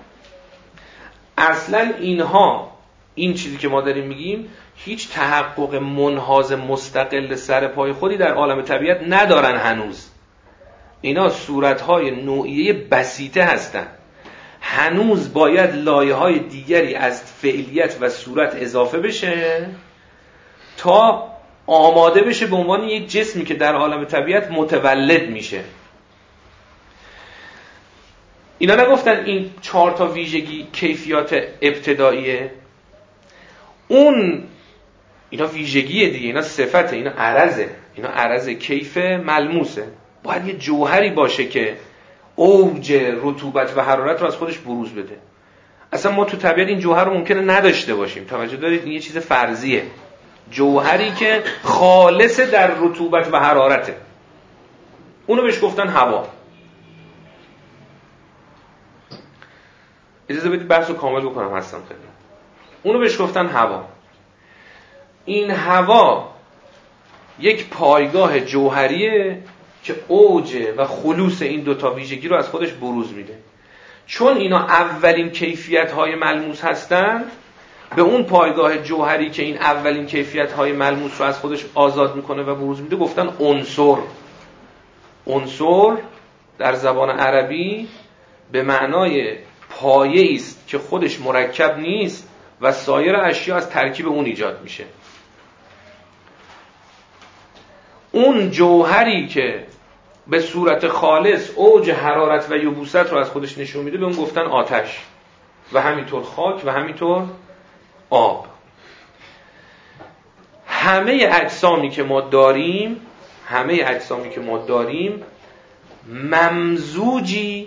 اصلا اینها، این چیزی که ما داریم میگیم، هیچ تحقق منحاز مستقل سر پای خودی در عالم طبیعت ندارن هنوز. اینا صورتهای نوعیه بسیطه هستن. هنوز باید لایه‌های دیگری از فعلیت و صورت اضافه بشه تا آماده بشه به عنوان یک جسمی که در عالم طبیعت متولد میشه. اینا نگفتن این چهار تا ویژگی کیفیات ابتداییه، اون اینا ویژگیه دیگه، اینا صفته، اینا عرضه، اینا عرض کیف ملموسه. باید یه جوهری باشه که اوج رطوبت و حرارت رو از خودش بروز بده. اصلا ما تو طبیعت این جوهر رو ممکنه نداشته باشیم. توجه دارید؟ این یه چیز فرضیه. جوهری که خالص در رطوبت و حرارته، اونو بهش گفتن هوا. اجازه بدید بحث رو کامل بکنم، هستم خیلی. اونو بهش گفتن هوا. این هوا یک پایگاه جوهریه که اوج و خلوص این دوتا ویژگی رو از خودش بروز میده. چون اینا اولین کیفیت‌های ملموس هستند، به اون پایگاه جوهری که این اولین کیفیت‌های ملموس رو از خودش آزاد میکنه و بروز میده گفتن عنصر. عنصر در زبان عربی به معنای پایه است که خودش مرکب نیست و سایر اشیا از ترکیب اون ایجاد میشه. اون جوهری که به صورت خالص اوج حرارت و یبوست رو از خودش نشون میده، به اون گفتن آتش، و همینطور خاک و همینطور آب. همه اجسامی که ما داریم، همه اجسامی که ما داریم ممزوجی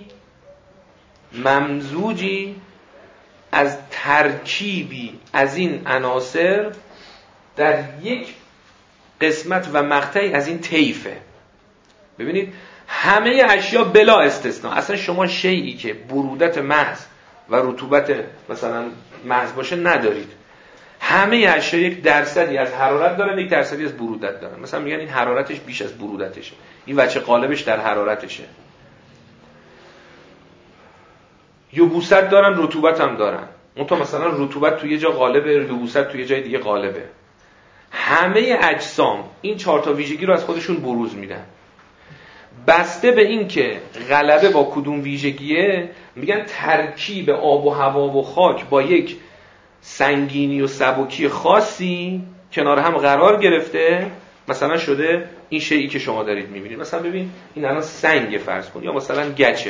ممزوجی از ترکیبی از این عناصر در یک قسمت و مقطعی از این طیفه. ببینید همه اشیا بلا استثناء، اصلا شما شیئی که برودت محض و رطوبت مثلا محض باشه ندارید. همه اشیا یک درصدی از حرارت دارن، یک درصدی از برودت دارن. مثلا میگن این حرارتش بیش از برودتشه، این وجه قالبش در حرارتشه. یبوست دارن، رطوبت هم دارن. اون تا مثلا رطوبت توی یه جا غالبه، یبوست توی یه جای دیگه غالبه. همه اجسام این چهار تا ویژگی رو از خودشون بروز میدن. بسته به این که غلبه با کدوم ویژگیه، میگن ترکیب آب و هوا و خاک با یک سنگینی و سبکی خاصی کنار هم قرار گرفته، مثلا شده این شیئی که شما دارید میبینید. مثلا ببین این الان سنگ فرض کن، یا مثلا گچه،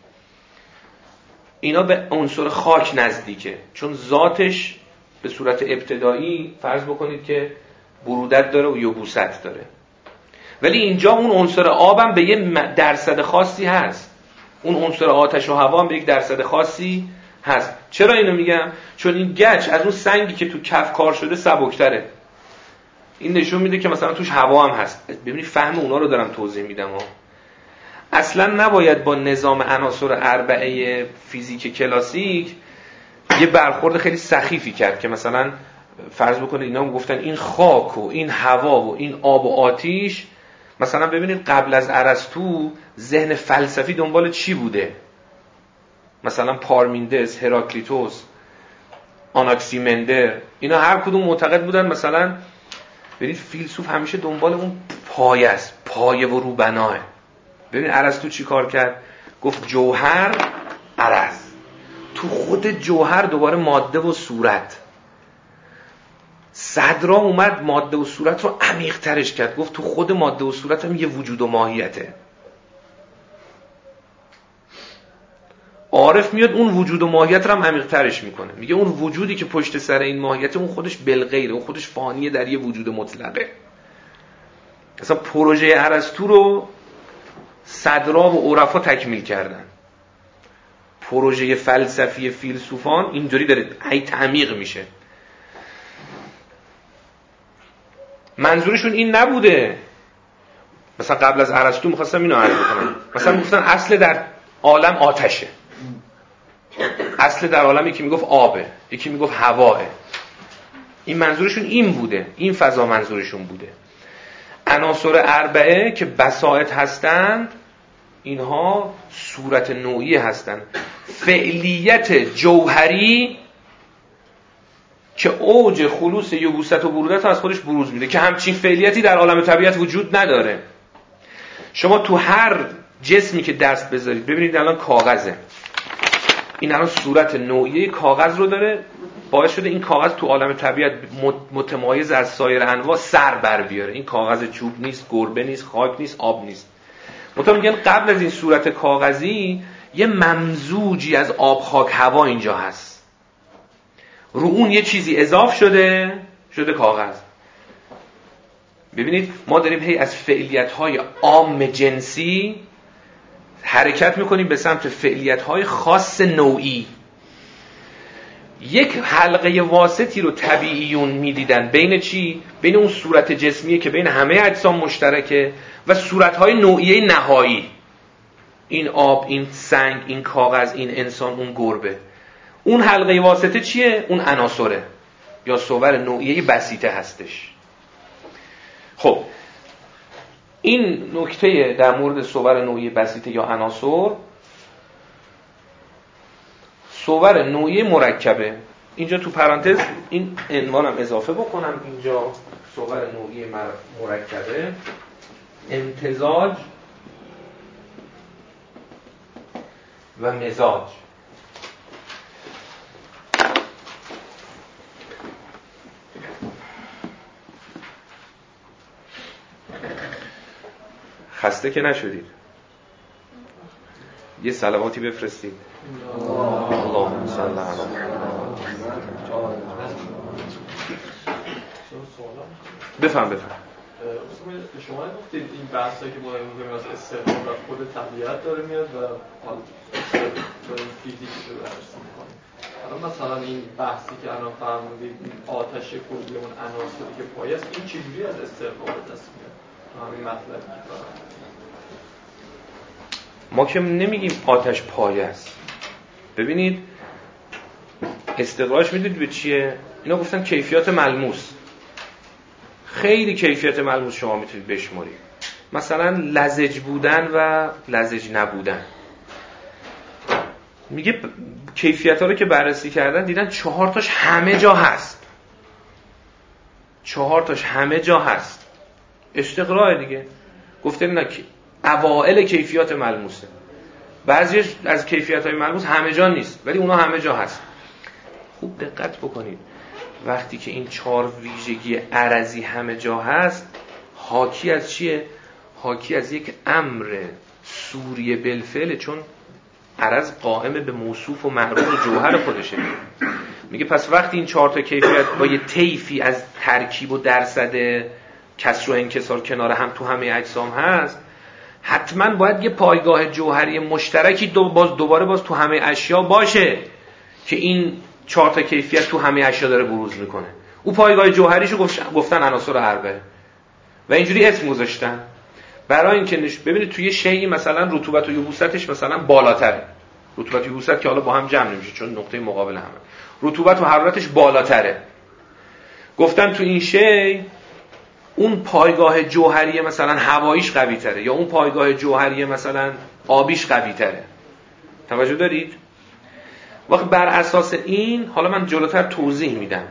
اینا به عنصر خاک نزدیکه چون ذاتش به صورت ابتدایی فرض بکنید که برودت داره و یبوست داره. ولی اینجا اون عنصر آبم به یه درصد خاصی هست، اون عنصر آتش و هوا هم به یک درصد خاصی هست. چرا اینو میگم؟ چون این گچ از اون سنگی که تو کف کار شده سبکتره. این نشون میده که مثلا توش هوا هم هست. ببینید فهم اونا رو دارم توضیح میدم ها. اصلا نباید با نظام عناصر اربعه فیزیک کلاسیک یه برخورد خیلی سخیفی کرد که مثلا فرض بکنید اینا هم گفتن این خاک و این هوا و این آب و آتیش. مثلا ببینید قبل از ارسطو ذهن فلسفی دنبال چی بوده؟ مثلا پارمیندس، هراکلیتوس، آناکسیمندر، اینا هر کدوم معتقد بودن مثلا ببینید فیلسوف همیشه دنبال اون پایه است، پایه و روبناه. ببین ارسطو چی کار کرد؟ گفت جوهر عرض، تو خود جوهر دوباره ماده و صورت. صدرا اومد ماده و صورت رو عمیق ترش کرد، گفت تو خود ماده و صورت هم یه وجود و ماهیته. عارف میاد اون وجود و ماهیت رو هم عمیق ترش میکنه، میگه اون وجودی که پشت سر این ماهیت اون خودش بالغیره، اون خودش فانیه در یه وجود مطلقه. مثلا پروژه ارسطو رو صدرا و عرفا تکمیل کردن. پروژه فلسفی فیلسوفان اینجوری داره هی تعمیق میشه. منظورشون این نبوده مثلا قبل از ارسطو میخواستم اینو عرض بکنم، مثلا گفتن اصل در عالم آتشه، اصل در عالم یکی میگفت آبه، یکی میگفت هواه. این منظورشون این بوده، این فضا منظورشون بوده. عناصر اربعه که بساط هستند اینها صورت نوعی هستند، فعلیت جوهری که اوج خلوص یبوست و برودت از خودش بروز میده، که همچین فعلیتی در عالم طبیعت وجود نداره. شما تو هر جسمی که دست بذارید ببینید الان کاغذه، این الان صورت نوعی کاغذ رو داره، باعث شده این کاغذ تو عالم طبیعت متمایز از سایر انواع سر بر بیاره. این کاغذ چوب نیست، گربه نیست، خاک نیست، آب نیست. مثلا میگن قبل از این صورت کاغذی یه ممزوجی از آب، خاک، هوا اینجا هست، رو اون یه چیزی اضاف شده شده کاغذ. ببینید ما داریم هی از فعلیت‌های عام جنسی حرکت میکنیم به سمت فعلیت‌های خاص نوعی. یک حلقه واسطی رو طبیعیون میدیدن بین چی؟ بین اون صورت جسمیه که بین همه اجسام مشترکه و صورت‌های نوعی نهایی. این آب، این سنگ، این کاغذ، این انسان، اون گربه. اون حلقه واسطه چیه؟ اون عناصره یا صور نوعی بسیطه هستش. خب این نکته در مورد صور نوعی بسیطه یا عناصر. صور نوعی مرکبه، اینجا تو پرانتز این عنوانم اضافه بکنم، اینجا صور نوعی مرکبه، امتزاج و مزاج. خسته که نشدید؟ یه صلواتی بفرستید. اللهم صل علی محمد. بفهم بفهم. شما گفتید این بحثایی که ما می‌گیم از استقلال و خود طبیعت داره میاد و حالا فیزیکی رو بررسی می‌کنیم. حالا مثلا این بحثی که الان فرمودید آتش کلی اون عناصری که پایه است، این چجوری از استقلال دست میاد؟ همین مطلبی که ما که نمیگیم آتش پایه است. ببینید استقلالش میدونید به چیه؟ اینا گفتن کیفیات ملموس. خیلی کیفیت ملموس شما میتونید بشمارید، مثلا لزج بودن و لزج نبودن. میگه کیفیت‌ها رو که بررسی کردن دیدن چهار تاش همه جا هست. چهار تاش همه جا هست. استقراء دیگه. گفته نه که اوائل کیفیات ملموسه. بعضی از کیفیت‌های ملموس همه جا نیست ولی اونا همه جا هست. خوب دقت بکنید. وقتی که این چهار ویژگی عرضی همه جا هست، حاکی از چیه؟ حاکی از یک امر سوری بالفعل، چون عرض قائم به موصوف و معروف و جوهر خودشه. میگه پس وقتی این چهار تا کیفیت با یه طیفی از ترکیب و درصد کسر و انکسار کنار هم تو همه اجسام هست، حتما باید یه پایگاه جوهری مشترکی دو باز دوباره باز تو همه اشیا باشه که این چهار تا کیفیت تو همه اشیا داره بروز میکنه. او پایگاه جوهریشو گفتن عناصر اربعه و اینجوری اسم گذاشتن برای اینکه نش... ببینید توی شیئی مثلا رطوبت و یبوستش مثلا بالاتره. رطوبت و یبوست که حالا با هم جمع نمیشه چون نقطه مقابل همه. رطوبت و حرارتش بالاتره. گفتن تو این شی اون پایگاه جوهری مثلا هواییش قوی تره یا اون پایگاه جوهری مثلا آبیش قوی تره. توجه دارید؟ وقت بر اساس این حالا من جلوتر توضیح میدم.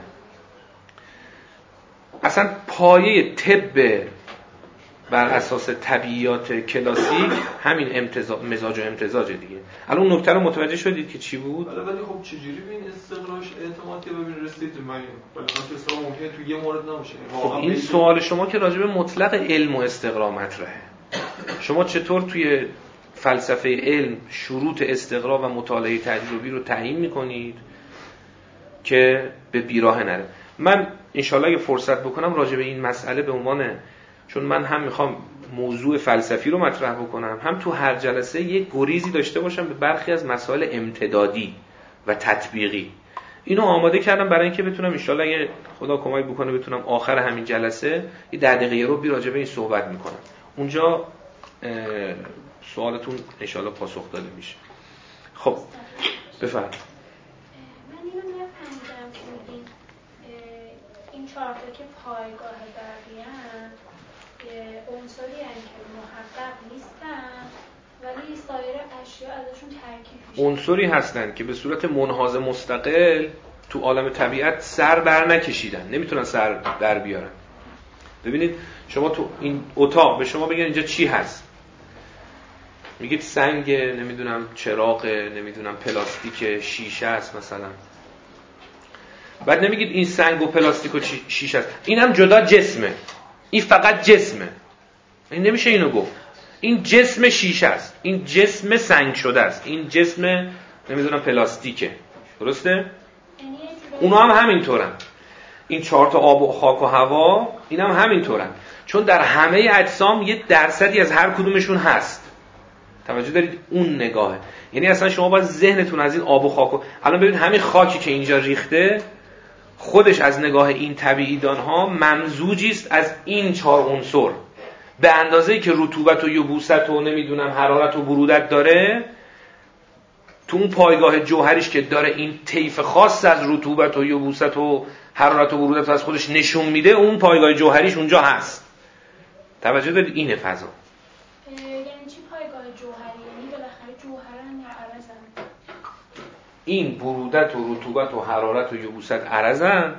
اصلا پایه طب بر اساس طبیعیات کلاسیک همین امتزاج مزاج و امتزاج دیگه. الان اون نکته رو متوجه شدید که چی بود؟ ولی ولی خب چجوری به این استقراش اعتماد که ببین رسید من ولی مثلا استقرا ممکنه تو یه مورد نباشه. خب این سوال شما که راجع به مطلق علم و استقرا مطرحه. شما چطور توی فلسفه علم شروط استقرا و مطالعه تجربی رو تعیین می‌کنید که به بیراه نره؟ من انشالله اگه فرصت بکنم راجع به این مسئله به عنوان، چون من هم میخوام موضوع فلسفی رو مطرح بکنم هم تو هر جلسه یک گریزی داشته باشم به برخی از مسائل امتدادی و تطبیقی. اینو آماده کردم برای اینکه بتونم انشالله اگه خدا کمک بکنه بتونم آخر همین جلسه یه ده دقیقه رو بی راجع به این صحبت میکنم. اونجا سوالتون انشالله پاسخ داده میشه. خب بفرمایید. من اینو نفهمیدم که این این چهار تا که پایگاه برقیه‌اند عنصری هستند که محقق نیستن ولی سایر اشیا ازشون ترکیب میشه. عنصری هستن که به صورت منحاز مستقل تو عالم طبیعت سر بر نکشیدن، نمیتونن سر در بیارن. ببینید شما تو این اتاق به شما بگن اینجا چی هست، میگید سنگ، نمیدونم چراغ، نمیدونم پلاستیک، شیشه است مثلا. بعد نمیگید این سنگ و پلاستیک و شیشه است، این هم جدا جسمه، این فقط جسمه. این نمیشه اینو گفت. این جسم شیشه است، این جسم سنگ شده است، این جسم نمیدونم پلاستیکه. درسته؟ اونا هم همینطورن. این چهار تا آب و خاک و هوا این هم همینطورن، چون در همه اجسام یه درصدی از هر کدومشون هست. توجه دارید؟ اون نگاهه. یعنی اصلا شما باید ذهنتون از این آب و خاک و الان ببینید همین خاکی که اینجا ریخته خودش از نگاه این طبیعی دانها ممزوجی است از این چهار عنصر. به اندازه‌ای که رطوبت و یبوست و نمیدونم حرارت و برودت داره، تو اون پایگاه جوهریش که داره این طیف خاص از رطوبت و یبوست و حرارت و برودت از خودش نشون میده، اون پایگاه جوهریش اونجا هست. توجه دارید؟ اینه فضا. یعنی چی پایگاه جوهری؟ یعنی بالاخره جوهرن یا عرضن؟ این برودت و رطوبت و حرارت و یبوست عرضن.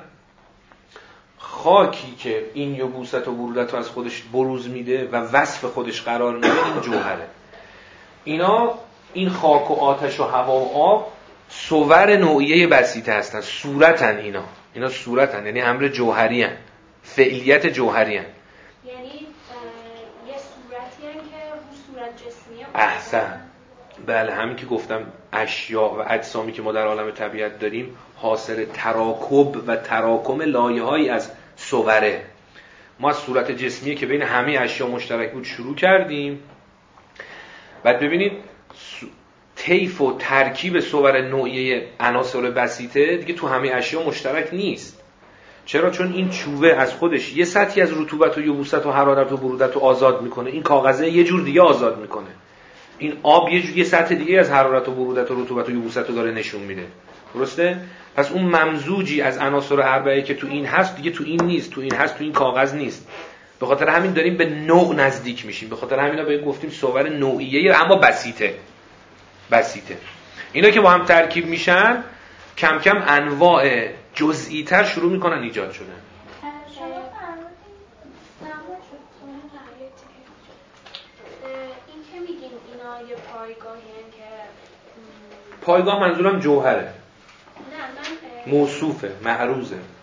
خاکی که این یبوست و برودت رو از خودش بروز میده و وصف خودش قرار میده این جوهره. اینا این خاک و آتش و هوا و آب صور نوعیه بسیطه هستن، صورتن. اینا اینا صورتن، یعنی امر جوهری هن، فعلیت جوهری هن. یعنی یه صورتی هن که اون صورت جسمیه. احسن. بله، همین که گفتم اشیا و اجسامی که ما در عالم طبیعت داریم حاصل تراکب و تراکم لایه‌هایی از صوره. ما از صورت جسمیه که بین همه اشیا مشترک بود شروع کردیم. بعد ببینید طیف و ترکیب صور نوعیه عناصر بسیطه دیگه تو همه اشیا مشترک نیست. چرا؟ چون این چوبه از خودش یه سطحی از رطوبت و یبوست و حرارت و برودت رو آزاد میکنه، این کاغذه یه جور دیگه آزاد میکنه، این آب یه جور یه سطح دیگه از حرارت و برودت و رطوبت و یبوست رو داره نشون میده. درسته؟ پس اون ممزوجی از عناصر اربعه که تو این هست دیگه تو این نیست، تو این هست تو این کاغذ نیست. به خاطر همین داریم به نوع نزدیک میشیم. به خاطر همینا بهش گفتیم صور نوعیه اما بسیطه. بسیطه. اینا که با هم ترکیب میشن کم کم انواع جزئی تر شروع میکنن ایجاد شدن. این که میگین اینا یه پایگاهی که پایگاه منظورم جوهره، نه من موصوفه، معروضه. همین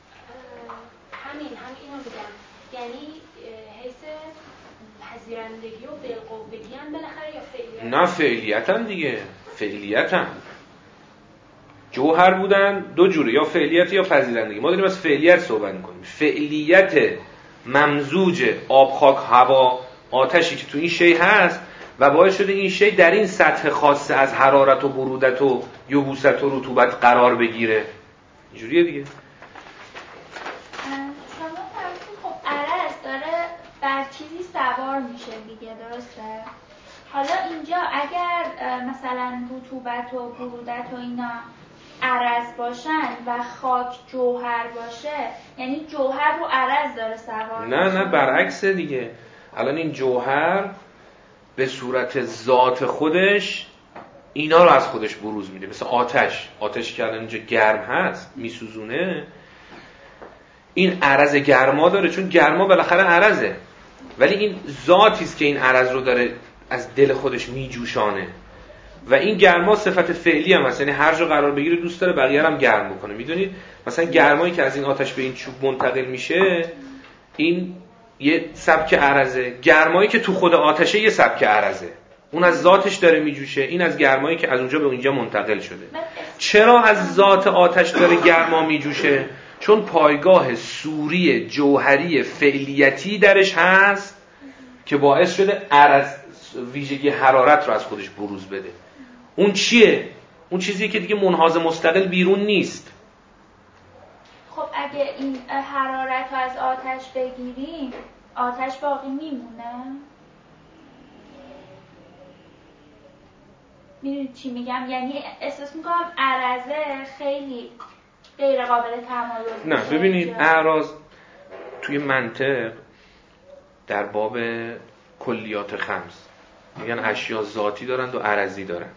هم اینو میگم، یعنی حیث پذیرندگی و بالقوگی هم بالاخره یا فعلیت؟ نه فعلیت هم دیگه، فعلیت هم جوهر بودن دو جوره، یا فعلیت یا پذیرندگی. ما داریم از فعلیت صحبت میکنیم. فعلیت ممزوج آب، خاک، هوا، آتشی که تو این شی هست و باعث شده این شی در این سطح خاصه از حرارت و برودت و یبوست و رطوبت قرار بگیره. اینجوریه دیگه. شما فرضون خب عرض داره بر چیزی سوار میشه دیگه، درسته؟ حالا اینجا اگر مثلا رطوبت و برودت و اینا عرض باشن و خاک جوهر باشه، یعنی جوهر رو عرض داره سوار؟ نه نه برعکس دیگه. الان این جوهر به صورت ذات خودش اینا رو از خودش بروز میده. مثل آتش، آتش که الان اینجا گرم هست میسوزونه، این عرض گرما داره چون گرما بالاخره عرضه، ولی این ذاتی است که این عرض رو داره از دل خودش میجوشانه و این گرما صفت فعلی هم هست، یعنی هر جا قرار بگیره دوست داره بقیه هم گرم بکنه. میدونید مثلا گرمایی که از این آتش به این چوب منتقل میشه این یه سبک عرضه، گرمایی که تو خود آتشه یه سبک عرضه، اون از ذاتش داره میجوشه، این از گرمایی که از اونجا به اونجا منتقل شده. چرا از ذات آتش داره گرما میجوشه؟ چون پایگاه صوری جوهری فعلیتی درش هست که باعث شده عرض ویژگی حرارت رو از خودش بروز بده. اون چیه؟ اون چیزیه که دیگه منحاز مستقل بیرون نیست. خب اگه این حرارت رو از آتش بگیریم آتش باقی میمونه؟ میدونید چی میگم؟ یعنی احساس میکنم عرضه خیلی غیر قابل تمایز. نه ببینید، اعراض توی منطق در باب کلیات خمس میگن اشیا ذاتی دارند و عرضی دارند.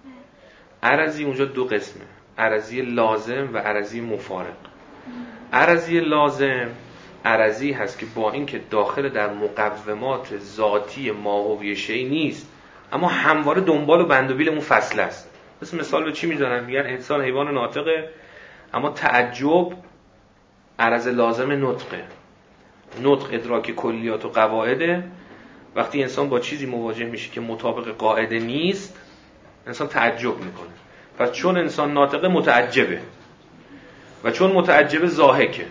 عرضی اونجا دو قسمه، عرضی لازم و عرضی مفارق. عرضی لازم عرضی هست که با اینکه داخل در مقومات ذاتی ماهوی شی نیست اما همواره دنبال و بندوبیل اون فصل است. مثل مثال به چی میزنن؟ میگن انسان حیوان ناطقه اما تعجب عرض لازم نطقه. نطق ادراک کلیات و قواعده. وقتی انسان با چیزی مواجه میشه که مطابق قاعده نیست انسان تعجب میکنه. پس چون انسان ناطقه متعجبه و چون متعجبه ضاحکه.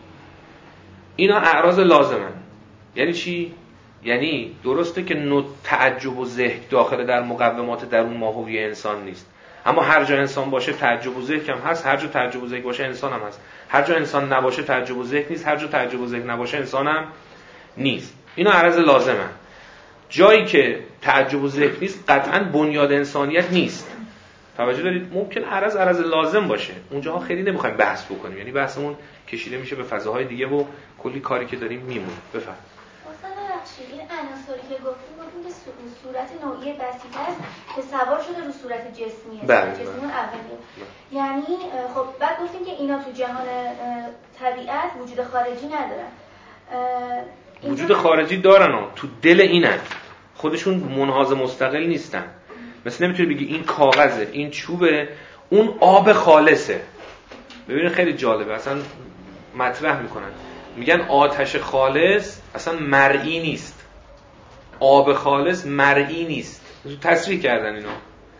اینا اعراض لازمن. یعنی چی؟ یعنی درسته که تعجب و ضحک داخل در مقومات درون ماهوی انسان نیست، اما هر جا انسان باشه تعجب و ضحک هم هست، هر جا تعجب و ضحک باشه انسان هم هست. هر جا انسان نباشه تعجب و ضحک نیست، هر جا تعجب و ضحک نباشه انسان هم نیست. اینا عرض لازمن. جایی که تعجب و ضحک نیست قطعاً بنیاد انسانیت نیست. توجه دارید؟ ممکن عرض عرض لازم باشه. اونجاها خیلی نمیخوایم بحث بکنیم، یعنی بحثمون کشیده میشه به فضاهای دیگه و کلی کاری که داریم میمونه. بفهم. مثلا بخشید این عناصری که گفتیم گفتیم که صورت نوعی بسیط است که سوار شده رو صورت جسمی است. بله جسمی اولیه. یعنی خب بعد گفتیم که اینا تو جهان طبیعت وجود خارجی ندارن. وجود خارجی دارن ها، تو دل اینن، خودشون منحاز مستقل نیستن. مثل نمیتونی بگی این کاغذه، این چوبه، اون آب خالصه. ببینید خیلی جالبه، اصلا مطرح میکنن میگن آتش خالص اصلا مرئی نیست، آب خالص مرئی نیست. تصریح کردن اینا.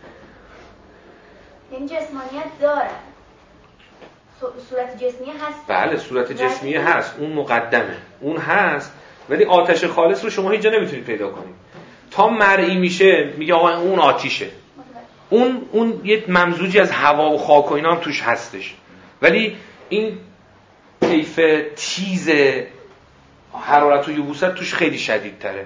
یعنی جسمانیت داره، صورت جسمی هست. بله صورت جسمی هست، اون مقدمه، اون هست، ولی آتش خالص رو شما هیچ جا نمیتونید پیدا کنید. تا مرئی میشه میگه آقا اون آتیشه. اون اون یه ممزوجی از هوا و خاک و اینا هم توش هستش، ولی این طیف تیز حرارت و یبوست توش خیلی شدیدتره.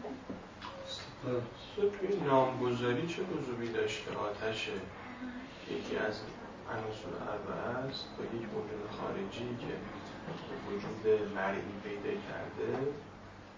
توی نامگذاری چه لزومی داشت که آتش یکی از عناصر اربعه است با یک موجود خارجی که وجود مرئی پیدا کرده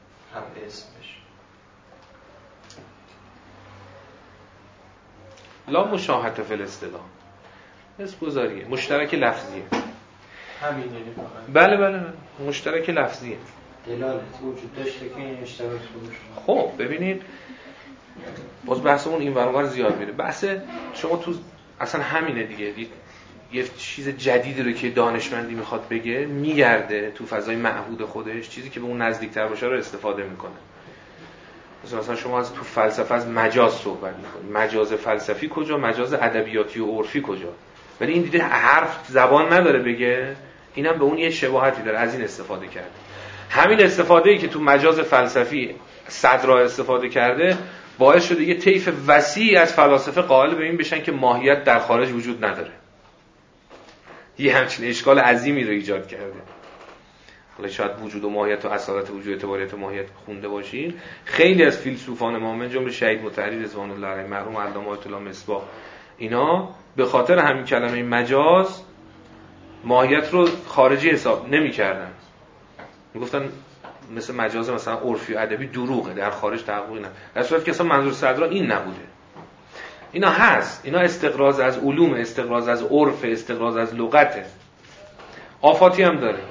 هم اسمش؟ لا مشاهده فی الاصطلاح، اسم گذاریه، مشترک لفظیه. همین یعنی فقط بله بله مشترک لفظیه. دلالت وجود داشته که این اشتراک بود. خب ببینید باز بحثمون این ور زیاد میره. بحث شما تو اصلا همینه دیگه، یه چیز جدیدی رو که دانشمندی میخواد بگه میگرده تو فضای معهود خودش، چیزی که به اون نزدیکتر باشه رو استفاده میکنه. مثلا شما از تو فلسفه از مجاز صحبت میکنید، مجاز فلسفی کجا، مجاز ادبیاتی و عرفی کجا، ولی این دیده حرف زبان نداره بگه، اینم به اون یه شباهتی داره، از این استفاده کرده. همین استفاده‌ای که تو مجاز فلسفی صدرا استفاده کرده باعث شده یه طیف وسیع از فلاسفه قائل به این بشن که ماهیت در خارج وجود نداره. یه همچین اشکال عظیمی رو ایجاد کرده. حالا شاید وجود و ماهیت و اصالت وجود اعتباریت ماهیت خونده باشین. خیلی از فیلسوفان ما من جمله شهید مطهری رضوان الله علیه، مرحوم علامه آیت الله مصباح، اینا به خاطر همین کلمه مجاز ماهیت رو خارجی حساب نمی‌کردن. میگفتن مثل مجاز مثلا عرفی و ادبی دروغه، در خارج تحققی نه، در صورتی که اصلا منظور صدرا این نبوده. اینا هست، اینا استقراض از علوم، استقراض از عرف، استقراض از لغته. آفاتی هم داره.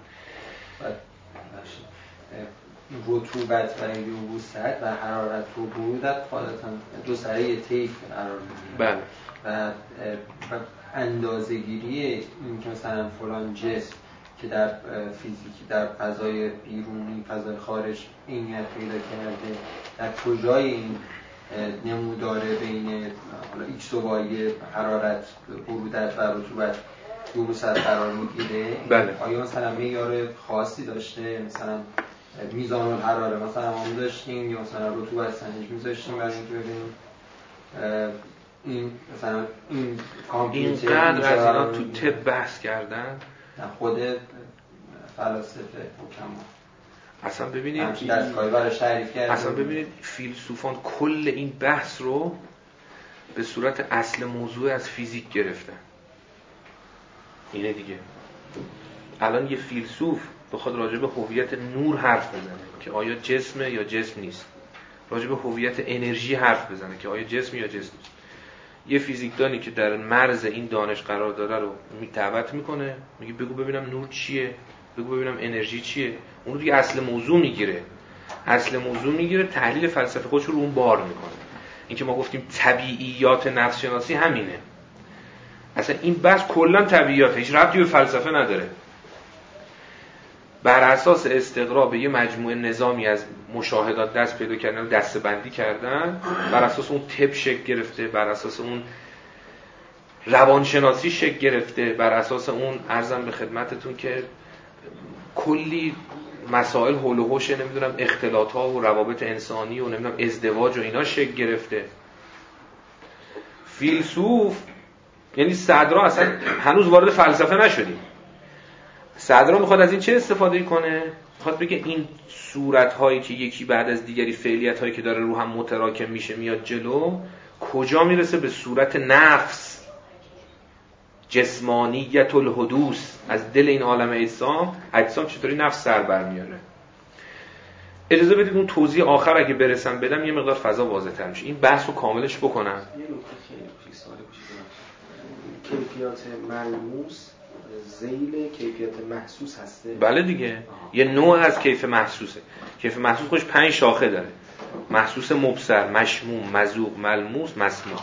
رطوبت و یبوست و حرارت و برودت غالبا دو سره طیف قرار میگیره. بله. و اندازه‌گیری این که مثلا فلان جسم که در فیزیکی در فضای بیرونی، فضای خارج عینیت پیدا کرده، در کجای این نموداره بین حالا ایکس و وای حرارت، برودت و رطوبت یبوست قرار میگیره؟ بله. آیا مثلا معیار خاصی داشته؟ مثلا میزان الحراره مثلا ما داشتیم یا مثلا رطوبت سنجش می‌ذاشتیم برای اینکه ببینیم این مثلا این کامپیوتر اینقدر از اینا تو طب بحث کردن، خود فلاسفه حکما اصلا ببینید دستگاهی برای تعریف کرده. اصلا ببینید فیلسوفان کل این بحث رو به صورت اصل موضوع از فیزیک گرفتن. اینه دیگه. الان یه فیلسوف بخواد راجع به هویت نور حرف بزنه که آیا جسمه یا جسم نیست، راجع به هویت انرژی حرف بزنه که آیا جسم یا جسم نیست، یه فیزیکدانی که در مرز این دانش قرار داره رو دعوت میکنه، میگه بگو ببینم نور چیه، بگو ببینم انرژی چیه، اون رو دیگه اصل موضوع میگیره، اصل موضوع میگیره، تحلیل فلسفه خودش رو اون بار میکنه. این که ما گفتیم طبیعیات نفس شناسی همینه. اصلا این بحث کلا طبیعیات، هیچ ربطی به فلسفه نداره. بر اساس استقرا به یه مجموعه نظامی از مشاهدات دست پیدا کردن، دسته بندی کردن، بر اساس اون طب شکل گرفته، بر اساس اون روانشناسی شکل گرفته، بر اساس اون عرضم به خدمتتون که کلی مسائل حول و حوش نمیدونم اختلاط‌ها و روابط انسانی و نمیدونم ازدواج و اینا شکل گرفته. فیلسوف یعنی صدرا اصلا هنوز وارد فلسفه نشدیم. صدرا میخواد از این چه استفاده کنه؟ میخواد بگه این صورت‌هایی که یکی بعد از دیگری فعلیت‌هایی که داره رو هم متراکم میشه میاد جلو، کجا میرسه؟ به صورت نفس، جسمانیت الحدوث، از دل این عالم اجسام اجسام چطوری نفس سر برمیاره. اجازه بدید اون توضیح آخر اگه برسم بدم یه مقدار فضا واضح‌تر میشه. این بحث رو کاملش بکنم. یه نکته خیلی کوچیک سوال کوچیک کیفیات ملموس ذیل کیفیت محسوس هسته؟ بله دیگه. آه. یه نوع از کیف محسوسه. کیف محسوس خودش پنج شاخه داره. محسوس مبصر، مشموم، مذوق، ملموس، مسموع.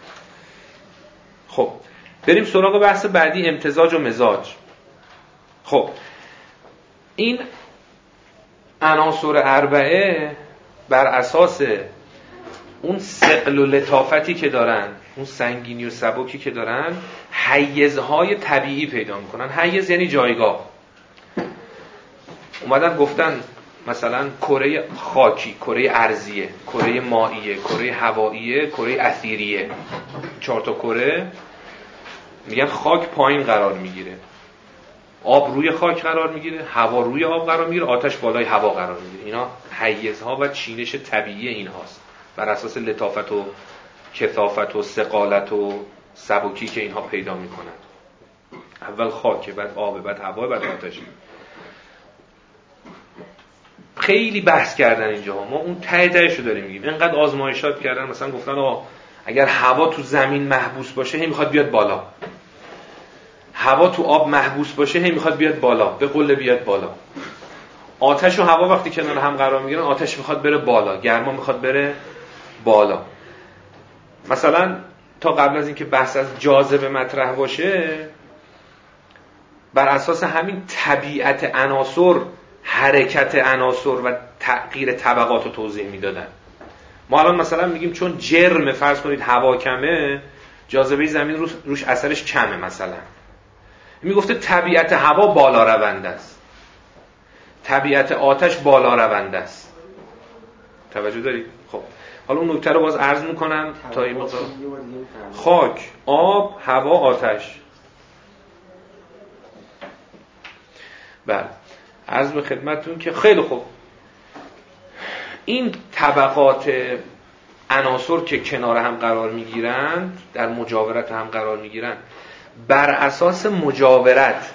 خب بریم سراغ بحث بعدی، امتزاج و مزاج. خب این عناصر اربعه بر اساس اون ثقل و لطافتی که دارن، اون سنگینی و سبکی که دارن، حیزهای طبیعی پیدا میکنن. حیز یعنی جایگاه. اومدن گفتن مثلا کره خاکی، کره ارضیه، کره مائیه، کره هواییه، کره اثیریه. چهار تا کره. میگن خاک پایین قرار میگیره، آب روی خاک قرار میگیره، هوا روی آب قرار میگیره، آتش بالای هوا قرار میگیره. اینا حیزها و چینش طبیعی این هاست بر اساس لطافت و کثافت و ثقالت و سبکی که اینها پیدا میکنن. اول خاک، بعد آب، بعد هوا، بعد آتش. خیلی بحث کردن اینجا، ما اون ته تهشو داریم میگیم. اینقدر آزمایشات کردن، مثلا گفتن آقا اگر هوا تو زمین محبوس باشه هی میخواد بیاد بالا، هوا تو آب محبوس باشه هی میخواد بیاد بالا، به قله بیاد بالا. آتش و هوا وقتی کنار هم قرار میگیرن آتش میخواد بره بالا، گرما میخواد بره بالا. مثلا تا قبل از اینکه بحث از جاذبه مطرح باشه، بر اساس همین طبیعت عناصر حرکت عناصر و تغییر طبقات رو توضیح میدادن. ما الان مثلا میگیم چون جرم فرض کنید هوا کمه، جاذبه زمین روش, روش اثرش کمه. مثلا میگفته طبیعت هوا بالا رونده است، طبیعت آتش بالا رونده است. توجه دارید؟ خب حالا اون نکته رو باز عرض میکنم تا این مقدار. خاک، آب، هوا، آتش. بله عرض به خدمتتون که خیلی خوب این طبقات عناصر که کنار هم قرار میگیرند، در مجاورت هم قرار میگیرند، بر اساس مجاورت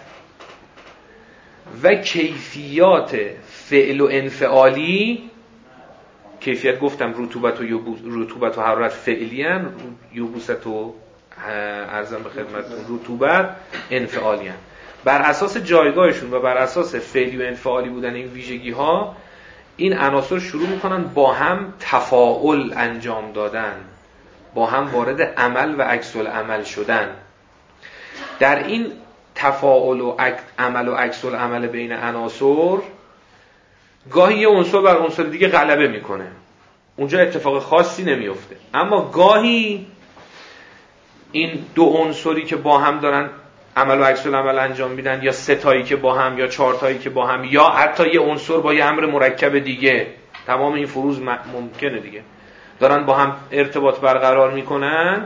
و کیفیات فعل و انفعالی، کیفیت گفتم رطوبت و یبوس، رطوبت و حرارت فعلی ان، یبوست و عرضم به خدمتتون رطوبت انفعالی ان. بر اساس جایگاهشون و بر اساس فعلی و انفعالی بودن این ویژگی ها، این عناصر شروع میکنن با هم تفاعل انجام دادن، با هم وارد عمل و عکس العمل شدن. در این تفاعل و عمل و عکس العمل بین عناصر گاهی یه عنصر بر عنصر دیگه غلبه میکنه، اونجا اتفاق خاصی نمیفته. اما گاهی این دو عنصری که با هم دارن عمل و عکس العمل انجام میدن، یا سه تایی که با هم، یا چهار تایی که با هم، یا حتی یه عنصر با یه امر مرکب دیگه، تمام این فروض ممکنه دیگه، دارن با هم ارتباط برقرار میکنن،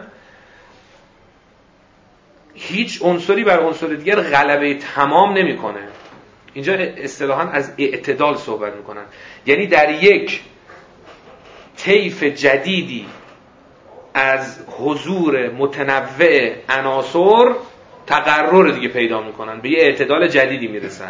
هیچ عنصری بر عنصر دیگر غلبه تمام نمیکنه. اینجا اصطلاحاً از اعتدال صحبت میکنن، یعنی در یک طیف جدیدی از حضور متنوع عناصر تقرر دیگه پیدا میکنن، به یه اعتدال جدیدی میرسن.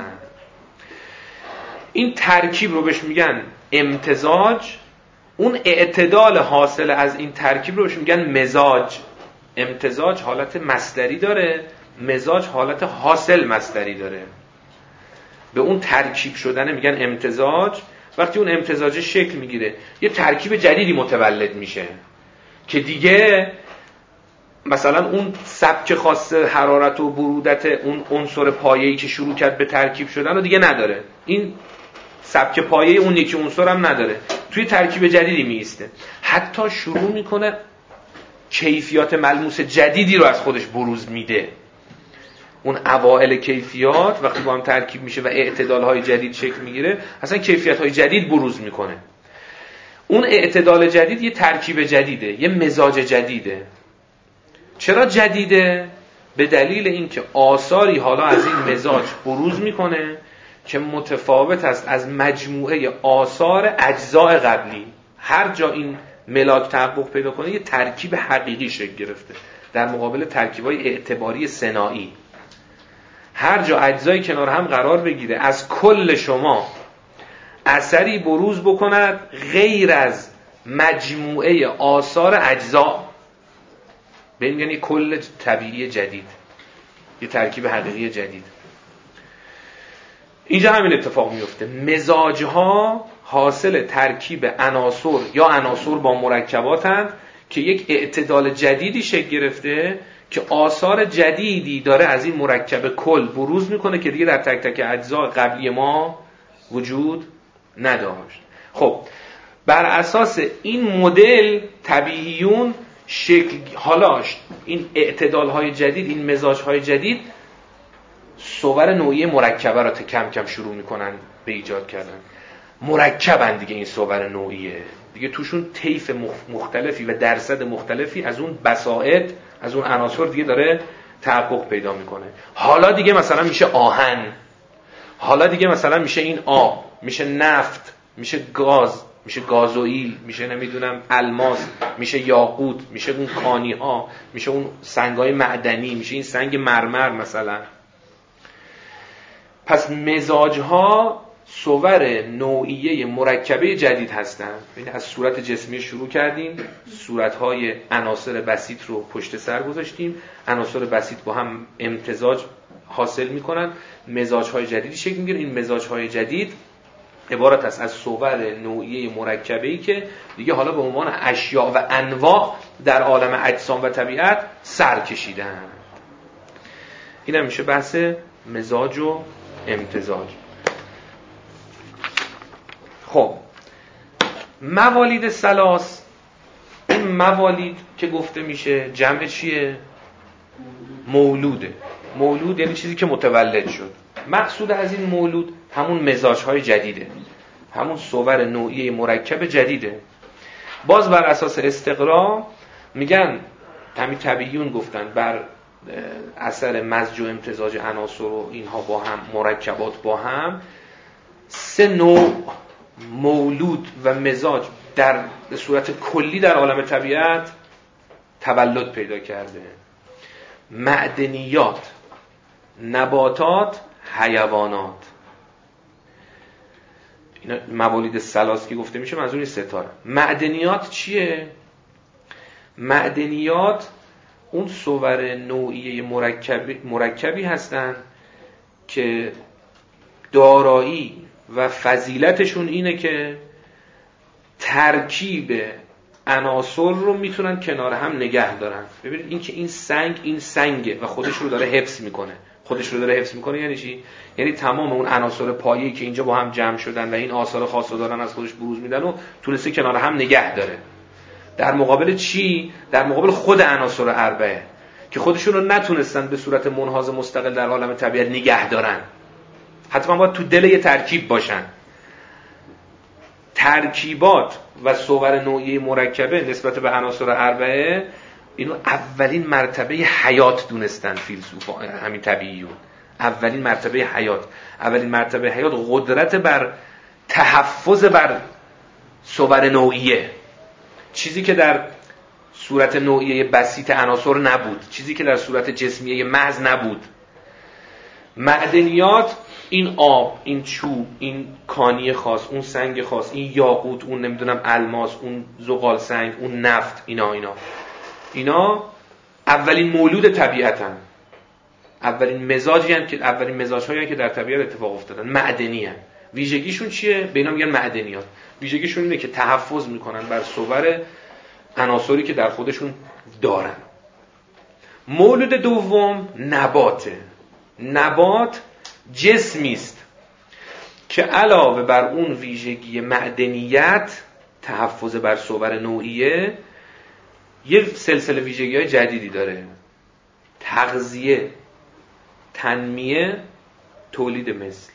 این ترکیب رو بهش میگن امتزاج. اون اعتدال حاصل از این ترکیب رو بهش میگن مزاج. امتزاج حالت مصدری داره، مزاج حالت حاصل مصدری داره. به اون ترکیب شدن میگن امتزاج. وقتی اون امتزاج شکل میگیره یه ترکیب جدیدی متولد میشه که دیگه مثلا اون سبک خاص حرارت و برودت اون عنصر پایه‌ای که شروع کرد به ترکیب شدن رو دیگه نداره، این سبک پایه اون یکی عنصر هم نداره، توی ترکیب جدیدی میسته، حتی شروع میکنه کیفیات ملموس جدیدی رو از خودش بروز میده. اون اوائل کیفیات وقتی با هم ترکیب میشه و اعتدالهای جدید شکل میگیره، اصلا کیفیت‌های جدید بروز میکنه. اون اعتدال جدید یه ترکیب جدیده، یه مزاج جدیده. چرا جدیده؟ به دلیل اینکه آثاری حالا از این مزاج بروز میکنه که متفاوت است از مجموعه آثار اجزاء قبلی. هر جا این ملاک تحقق پیدا کنه یه ترکیب حقیقی شکل گرفته در مقابل ترکیب‌های اعتباری صناعی. هر جا اجزای کنار هم قرار بگیره، از کل شما اثری بروز بکند غیر از مجموعه آثار اجزا، به این یعنی کل طبیعی جدید، یه ترکیب حقیقی جدید. اینجا همین اتفاق میفته. مزاجها حاصل ترکیب عناصر یا عناصر با مرکباتند که یک اعتدال جدیدی شکل گرفته که آثار جدیدی داره از این مرکب کل بروز میکنه که دیگه در تک تک اجزا قبلی ما وجود نداشت. خب بر اساس این مدل طبیعیون شکل حالاش این اعتدالهای جدید، این مزاجهای جدید صور نوعی مرکبه را کم کم شروع میکنن به ایجاد کردن. مرکبن دیگه، این صور نوعیه دیگه، توشون طیف مختلفی و درصد مختلفی از اون بساط، از اون عناصر دیگه داره تحقق پیدا میکنه. حالا دیگه مثلا میشه آهن، حالا دیگه مثلا میشه این آب، میشه نفت، میشه گاز، میشه گازوئیل، میشه نمیدونم الماس، میشه یاقوت، میشه اون کانی ها، میشه اون سنگای معدنی، میشه این سنگ مرمر مثلا. پس مزاج ها صور نوعیه مرکبه جدید هستند. یعنی از صورت جسمی شروع کردیم، صورت‌های عناصر بسیط رو پشت سر گذاشتیم، عناصر بسیط با هم امتزاج حاصل می‌کنن، مزاج‌های جدیدی شکل می‌گیرن. این مزاج‌های جدید عبارت است از صور نوعیه مرکبه‌ای که دیگه حالا به عنوان اشیاء و انواع در عالم اجسام و طبیعت سر کشیدن. این هم میشه بحث مزاج و امتزاج. خب موالید ثلاث، این موالید که گفته میشه جمع چیه؟ مولوده. مولود یعنی چیزی که متولد شد. مقصود از این مولود همون مزاج‌های جدیده، همون صور نوعیه مرکب جدیده. باز بر اساس استقرا میگن، همین طبیعیون گفتن، بر اثر مزج و امتزاج عناصر و اینها با هم، مرکبات با هم، سه نوع مولود و مزاج در به صورت کلی در عالم طبیعت تولد پیدا کرده: معدنیات، نباتات، حیوانات. اینا موالید ثلاث که گفته میشه منظور این ستاره. معدنیات چیه؟ معدنیات اون صور نوعیه مرکبی, مرکبی هستن که دارایی و فضیلتشون اینه که ترکیب عناصر رو میتونن کنار هم نگه دارن. ببینید این که این سنگ این سنگه و خودش رو داره حفظ میکنه. خودش رو داره حفظ میکنه یعنی چی؟ یعنی تمام اون عناصر پایه‌ای که اینجا با هم جمع شدن و این آثار خاص رو دارن از خودش بروز میدن و تونسته کنار هم نگه داره. در مقابل چی؟ در مقابل خود عناصر اربعه که خودشون رو نتونستن به صورت منحاز مستقل در عالم طبیعت نگه دارن. حتما باید تو دل یه ترکیب باشن. ترکیبات و صور نوعیه مرکبه نسبت به عناصر اربعه، اینو اولین مرتبه حیات دونستن فیلسوفا، همین طبیعیون. اولین مرتبه حیات، اولین مرتبه حیات قدرت بر تحفظ بر صور نوعیه، چیزی که در صورت نوعیه بسیط عناصر نبود، چیزی که در صورت جسمیه محض نبود. معدنیات این آب، این چوب، این کانی خاص، اون سنگ خاص، این یاقوت، اون نمیدونم الماس، اون زغال سنگ، اون نفت، اینا اینا اینا اولین مولود طبیعتن، اولین مزاجی هستند که اولین مزاج‌هایی هستند که در طبیعت اتفاق افتادن، معدنی هستند. ویژگیشون چیه؟ به اینا میگن معدنیات. ویژگیشون اینه که تحفظ میکنن بر صور عناصری که در خودشون دارن. مولود دوم نباته. نبات جسمی است که علاوه بر اون ویژگی معدنیت، تحفظ بر صور نوعیه، یه سلسله ویژگی‌های جدیدی داره: تغذیه، تنمیه، تولید مثل.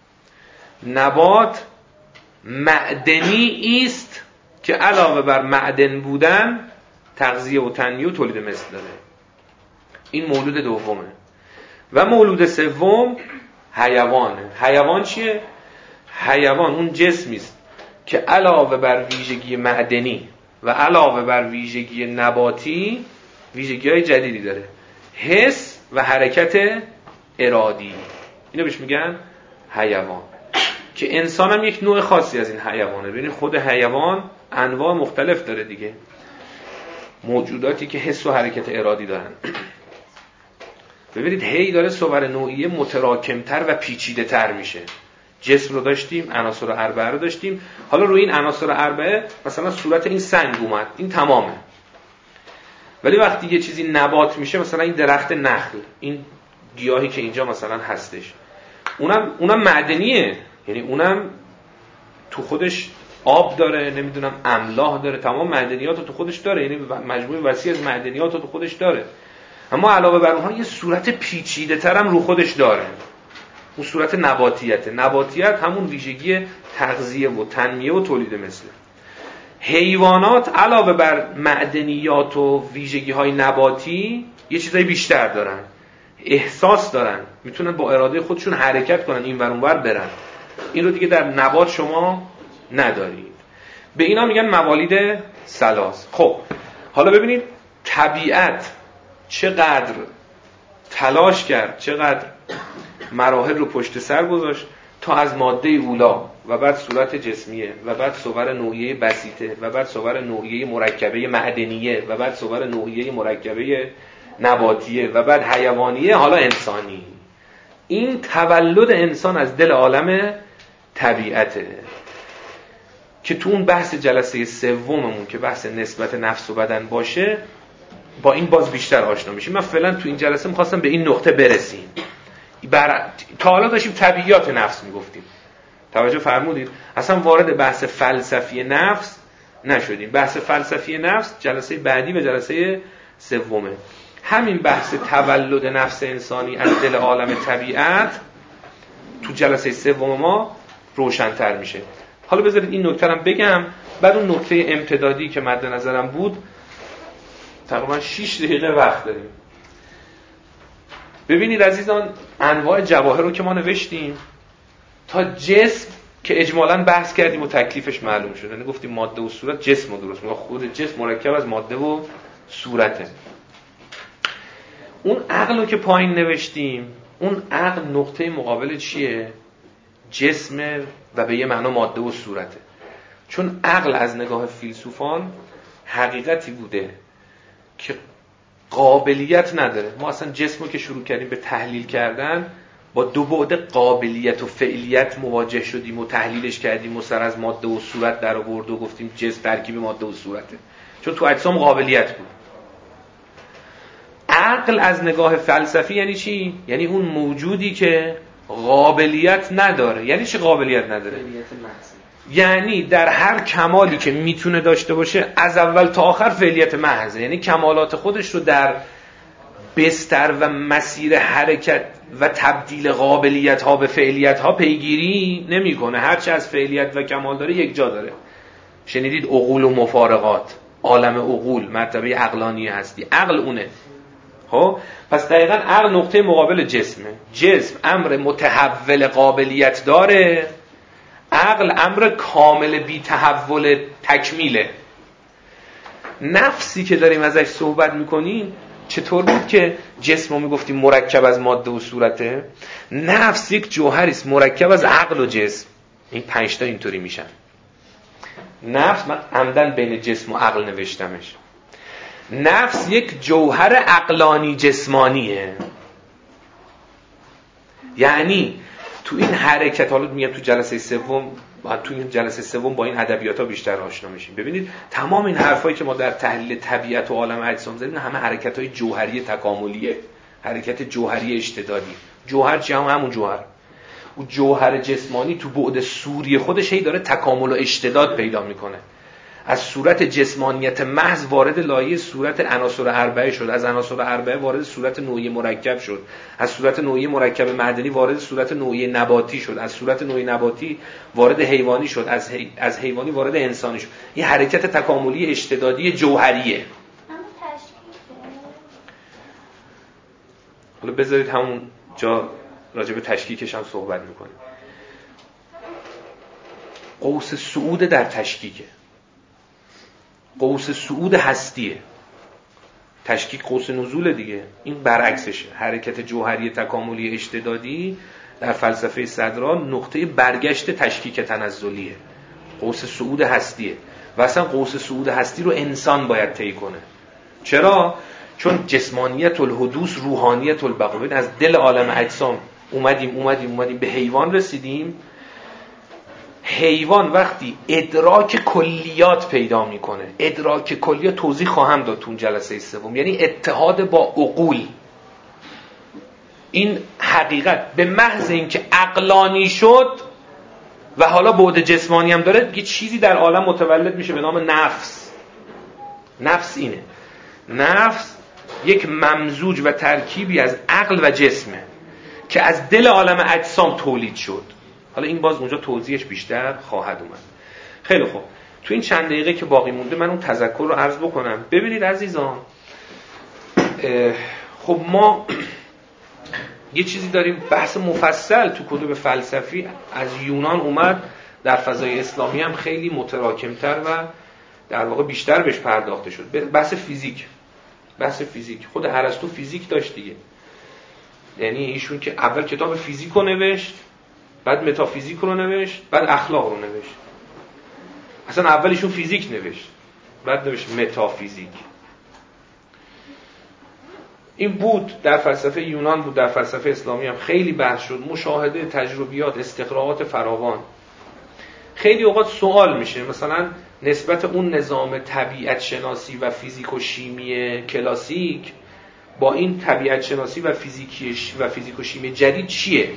نبات معدنی است که علاوه بر معدن بودن، تغذیه و تنمیه و تولید مثل داره. این مولود دومه. و مولود سوم حیوانه. حیوان چیه؟ حیوان اون جسمی است که علاوه بر ویژگی معدنی و علاوه بر ویژگی نباتی ویژگی‌های جدیدی داره: حس و حرکت ارادی. اینو بهش میگن حیوان. که انسان هم یک نوع خاصی از این حیوانه. ببینید خود حیوان انواع مختلف داره دیگه، موجوداتی که حس و حرکت ارادی دارن. ببینید هی داره صور نوعیه متراکمتر و پیچیده تر میشه. جسم رو داشتیم، عناصر اربعه رو داشتیم، حالا روی این عناصر اربعه مثلا صورت این سنگ اومد، این تمامه. ولی وقتی یه چیزی نبات میشه، مثلا این درخت نخل، این گیاهی که اینجا مثلا هستش، اونم اونم معدنیه، یعنی اونم تو خودش آب داره، نمیدونم املاح داره، تمام معدنیات رو تو خودش داره، یعنی مجموعه وسیع از معدنیات رو تو خودش داره. اما علاوه بر اونها یه صورت پیچیده تر هم رو خودش داره. اون صورت نباتیته. نباتیت همون ویژگی تغذیه و تنمیه و تولید مثل. حیوانات علاوه بر معدنیات و ویژگی های نباتی یه چیزای بیشتر دارن. احساس دارن، میتونن با اراده خودشون حرکت کنن، این ور اون ور برن. این رو دیگه در نبات شما ندارید. به اینا میگن موالید ثلاث. خب حالا ببینید طبیعت چقدر تلاش کرد، چقدر مراحل رو پشت سر گذاشت تا از ماده اولا و بعد صورت جسمیه و بعد صور نوعیه بسیطه و بعد صور نوعیه مرکبه معدنیه و بعد صور نوعیه مرکبه نباتیه و بعد حیوانیه، حالا انسانی. این تولد انسان از دل عالم طبیعته که تو اون بحث جلسه سوممون که بحث نسبت نفس و بدن باشه با این باز بیشتر آشنا میشیم. من فعلا تو این جلسه میخواستم به این نقطه برسیم. بر... تا حالا داشتیم طبیعیات نفس میگفتیم، توجه فرمودید؟ اصلا وارد بحث فلسفی نفس نشدیم. بحث فلسفی نفس جلسه بعدی به جلسه سومه. همین بحث تولد نفس انسانی از دل عالم طبیعت تو جلسه سوم ما روشن‌تر میشه. حالا بذارید این نکته رو بگم، بعد اون نکته امتدادی که مد نظرم بود. تقریبا شش دقیقه وقت داریم. ببینید عزیزان، انواع جواهر رو که ما نوشتیم تا جسم که اجمالاً بحث کردیم و تکلیفش معلوم شد. یعنی گفتیم ماده و صورت جسم رو درست میگه، خود جسم مرکب از ماده و صورته. اون عقل رو که پایین نوشتیم، اون عقل نقطه مقابل چیه؟ جسم و به یه معنا ماده و صورته. چون عقل از نگاه فیلسوفان حقیقتی بوده که قابلیت نداره. ما اصلا جسم رو که شروع کردیم به تحلیل کردن با دو بعد قابلیت و فعلیت مواجه شدیم و تحلیلش کردیم و سر از ماده و صورت در آورد و گفتیم جسم ترکیب ماده و صورته، چون تو اجسام قابلیت بود. عقل از نگاه فلسفی یعنی چی؟ یعنی اون موجودی که قابلیت نداره. یعنی چی قابلیت نداره؟ یعنی در هر کمالی که میتونه داشته باشه از اول تا آخر فعلیت محضه. یعنی کمالات خودش رو در بستر و مسیر حرکت و تبدیل قابلیت ها به فعلیت ها پیگیری نمی کنه. هرچه از فعلیت و کمال داره یک جا داره. شنیدید عقول و مفارقات، عالم عقول، مرتبه عقلانی هستی، عقل اونه. خب پس دقیقاً عقل نقطه مقابل جسمه. جسم امر متحول قابلیت داره، عقل امر کامل بی تحول تکمیله. نفسی که داریم ازش صحبت میکنیم چطور بود که جسم رو میگفتیم مرکب از ماده و صورته؟ نفس یک جوهری است مرکب از عقل و جسم. این پنج تا اینطوری میشن. نفس، من عمدن بین جسم و عقل نوشتمش. نفس یک جوهر عقلانی جسمانیه. یعنی تو این حرکت، حالا میگم تو جلسه سوم، تو این جلسه سوم با این ادبیات‌ها بیشتر آشنا میشیم. ببینید تمام این حرفایی که ما در تحلیل طبیعت و عالم اجسام زدیم همه حرکت‌های جوهری تکاملیه، حرکت جوهری اشتدادی. جوهر چی؟ هم همون جوهر. اون جوهر جسمانی تو بعد سوری خودش هی داره تکامل و اشتداد پیدا میکنه. از صورت جسمانیت محض وارد لایه صورت عناصر اربعه شد، از عناصر اربعه وارد صورت نوعی مرکب شد، از صورت نوعی مرکب معدنی وارد صورت نوعی نباتی شد، از صورت نوعی نباتی وارد حیوانی شد، از حی... از حیوانی وارد انسانی شد. این حرکت تکاملی اشتدادی جوهریه. اما تشکیکه. حالا بذارید همون جا راجع به تشکیکش هم صحبت میکنیم. قوس صعود در تشکیکه. قوس صعود هستیه. تشکیک قوس نزول دیگه. این برعکسشه. حرکت جوهری تکاملی اشتدادی در فلسفه صدرا نقطه برگشت تشکیک تنزلیه. قوس صعود هستیه. و اصلا قوس صعود هستی رو انسان باید طی کنه. چرا؟ چون جسمانیت الحدوث روحانیت البقا. ببین از دل عالم اجسام اومدیم اومدیم اومدیم به حیوان رسیدیم. حیوان وقتی ادراک کلیات پیدا میکنه، ادراک کلیات توضیح خواهم داد تو جلسه سوم، یعنی اتحاد با عقول. این حقیقت به محض اینکه عقلانی شد و حالا بعد جسمانی هم داره، یه چیزی در عالم متولد میشه به نام نفس. نفس اینه. نفس یک ممزوج و ترکیبی از عقل و جسمه که از دل عالم اجسام تولید شد. حالا این باز اونجا توضیحش بیشتر خواهد اومد. خیلی خوب، تو این چند دقیقه که باقی مونده من اون تذکر رو عرض بکنم. ببینید عزیزان، خب ما یه چیزی داریم، بحث مفصل تو کتب فلسفی از یونان اومد، در فضای اسلامی هم خیلی متراکمتر و در واقع بیشتر بهش پرداخته شد. بحث فیزیک. بحث فیزیک خود ارسطو فیزیک داشت دیگه. یعنی ایشون که اول کتاب فیزیک رو نوشت، بعد متافیزیک رو نوشت، بعد اخلاق رو نوشت. اصلا اولیشون فیزیک نوشت، بعد نوشت متافیزیک. این بود در فلسفه یونان، بود در فلسفه اسلامی هم خیلی بحث شد، مشاهده، تجربیات، استقراءات فراوان. خیلی اوقات سوال میشه مثلا نسبت اون نظام طبیعت شناسی و فیزیک و شیمی کلاسیک با این طبیعت شناسی و فیزیکی و فیزیک و شیمی جدید چیه؟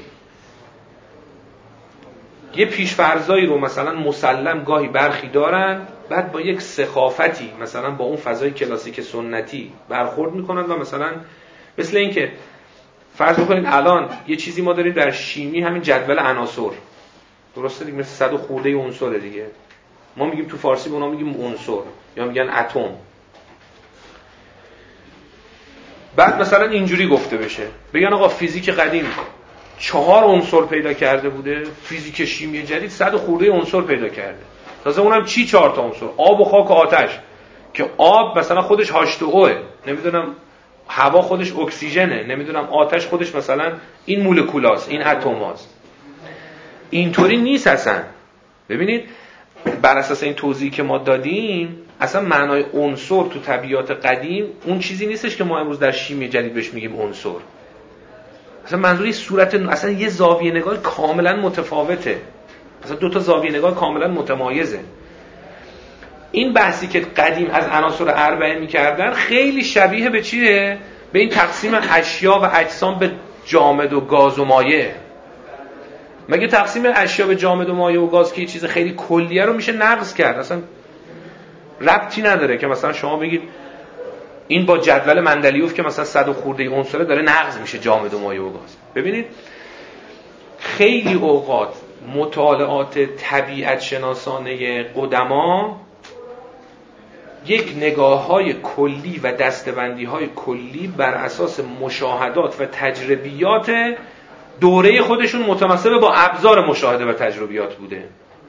یه پیش‌فرضایی رو مثلا مسلم گاهی برخی دارن، بعد با یک سخافتی مثلا با اون فضای کلاسیک سنتی برخورد میکنن و مثلا مثل این که فرض بکنید الان یه چیزی ما داریم در شیمی، همین جدول عناصر، درسته دیگه، مثل صد و خورده عنصر دیگه. ما میگیم تو فارسی به اونا میگیم عنصر یا میگن اتم. بعد مثلا اینجوری گفته بشه، بگن آقا فیزیک قدیم چهار عنصر پیدا کرده بوده، فیزیک شیمی جدید صد و خورده عنصر پیدا کرده. تازه اونم چی چهار تا عنصر؟ آب و خاک و آتش، که آب مثلا خودش هاش تو اوه، نمیدونم هوا خودش اکسیژنه، نمیدونم آتش خودش مثلا این مولکولاست، این اتماست. اینطوری نیست اصلا. ببینید بر اساس این توضیحی که ما دادیم اصلا معنای عنصر تو طبیعت قدیم اون چیزی نیستش که ما امروز در شیمی جدید بهش میگیم عنصر. اصلا منظوری صورت، اصلا یه زاویه نگاه کاملا متفاوته، اصلا دو تا زاویه نگاه کاملا متمایزه. این بحثی که قدیم از عناصر اربعه میکردن خیلی شبیه به چیه؟ به این تقسیم اشیا و اجسام به جامد و گاز و مایع. مگه تقسیم اشیا به جامد و مایع و گاز که یه چیز خیلی کلیه رو میشه نقض کرد؟ اصلا ربطی نداره که مثلا شما بگید این با جدول مندلیوف که مثلا صد و خورده عنصر داره نقض میشه جامد و مایع و گاز. ببینید خیلی اوقات مطالعات طبیعت شناسانه قدما یک نگاه‌های کلی و دسته‌بندی‌های کلی بر اساس مشاهدات و تجربیات دوره خودشون متناسب با ابزار مشاهده و تجربیات بوده.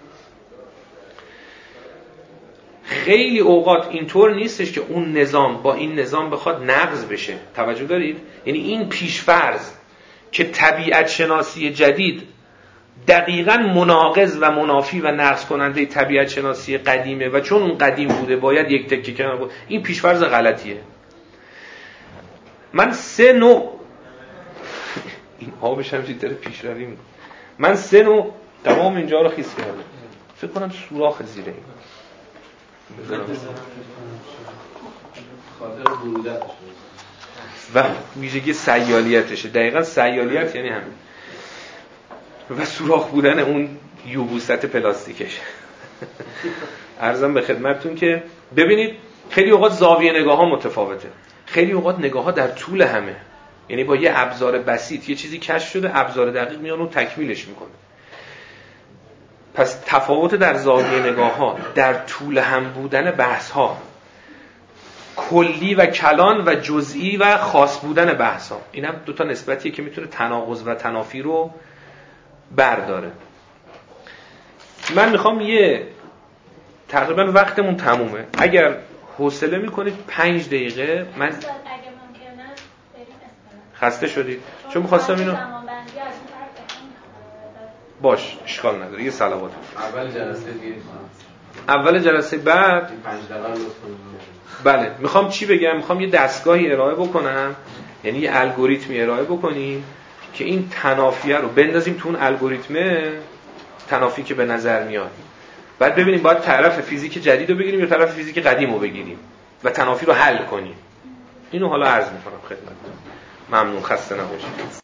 خیلی اوقات اینطور نیستش که اون نظام با این نظام بخواد نقض بشه. توجه دارید؟ یعنی این پیشفرض که طبیعت شناسی جدید دقیقاً مناقض و منافی و نقض کننده طبیعت شناسی قدیمه و چون اون قدیم بوده باید یک تکه کنار بود، این پیشفرض غلطیه. من سه نوع این آبش هم داره پیشروی میکنه. من سه نوع تمام اینجا رو خیس کردم، فکر کنم سوراخ زیره این خاطر برودتش و ویژگی سیالیتشه. دقیقاً سیالیت یعنی همین و سوراخ بودن اون یوبوست پلاستیکش. عرضم به خدمتتون که ببینید خیلی اوقات زاویه نگاه ها متفاوته، خیلی اوقات نگاه ها در طول همه، یعنی با یه ابزار بسیط یه چیزی کشف شده، ابزار دقیق میان و تکمیلش میکنه. پس تفاوت در زاویه نگاه ها، در طول هم بودن بحث ها، کلی و کلان و جزئی و خاص بودن بحث ها، این هم دوتا نسبتیه که میتونه تناقض و تنافی رو برداره. من میخوام یه تقریبا وقتمون تمومه، اگر حوصله میکنید پنج دقیقه من اگه ممکنه بریم خسته شدید چون میخواستم اینو باش اشکال نداره. یه صلوات اول جلسه دیگه اول جلسه بعد پنج دقیقه بله میخوام چی بگم، میخوام یه دستگاهی ارائه بکنم، یعنی یه الگوریتمی ارائه بکنیم که این تنافیه رو بندازیم تو اون الگوریتمه، تنافی که به نظر میاد، بعد ببینیم باید طرف فیزیک جدید رو بگیریم یا طرف فیزیک قدیم رو بگیریم و تنافی رو حل کنیم. اینو حالا عرض میکنم خدمتتون. ممنون، خسته نباشید.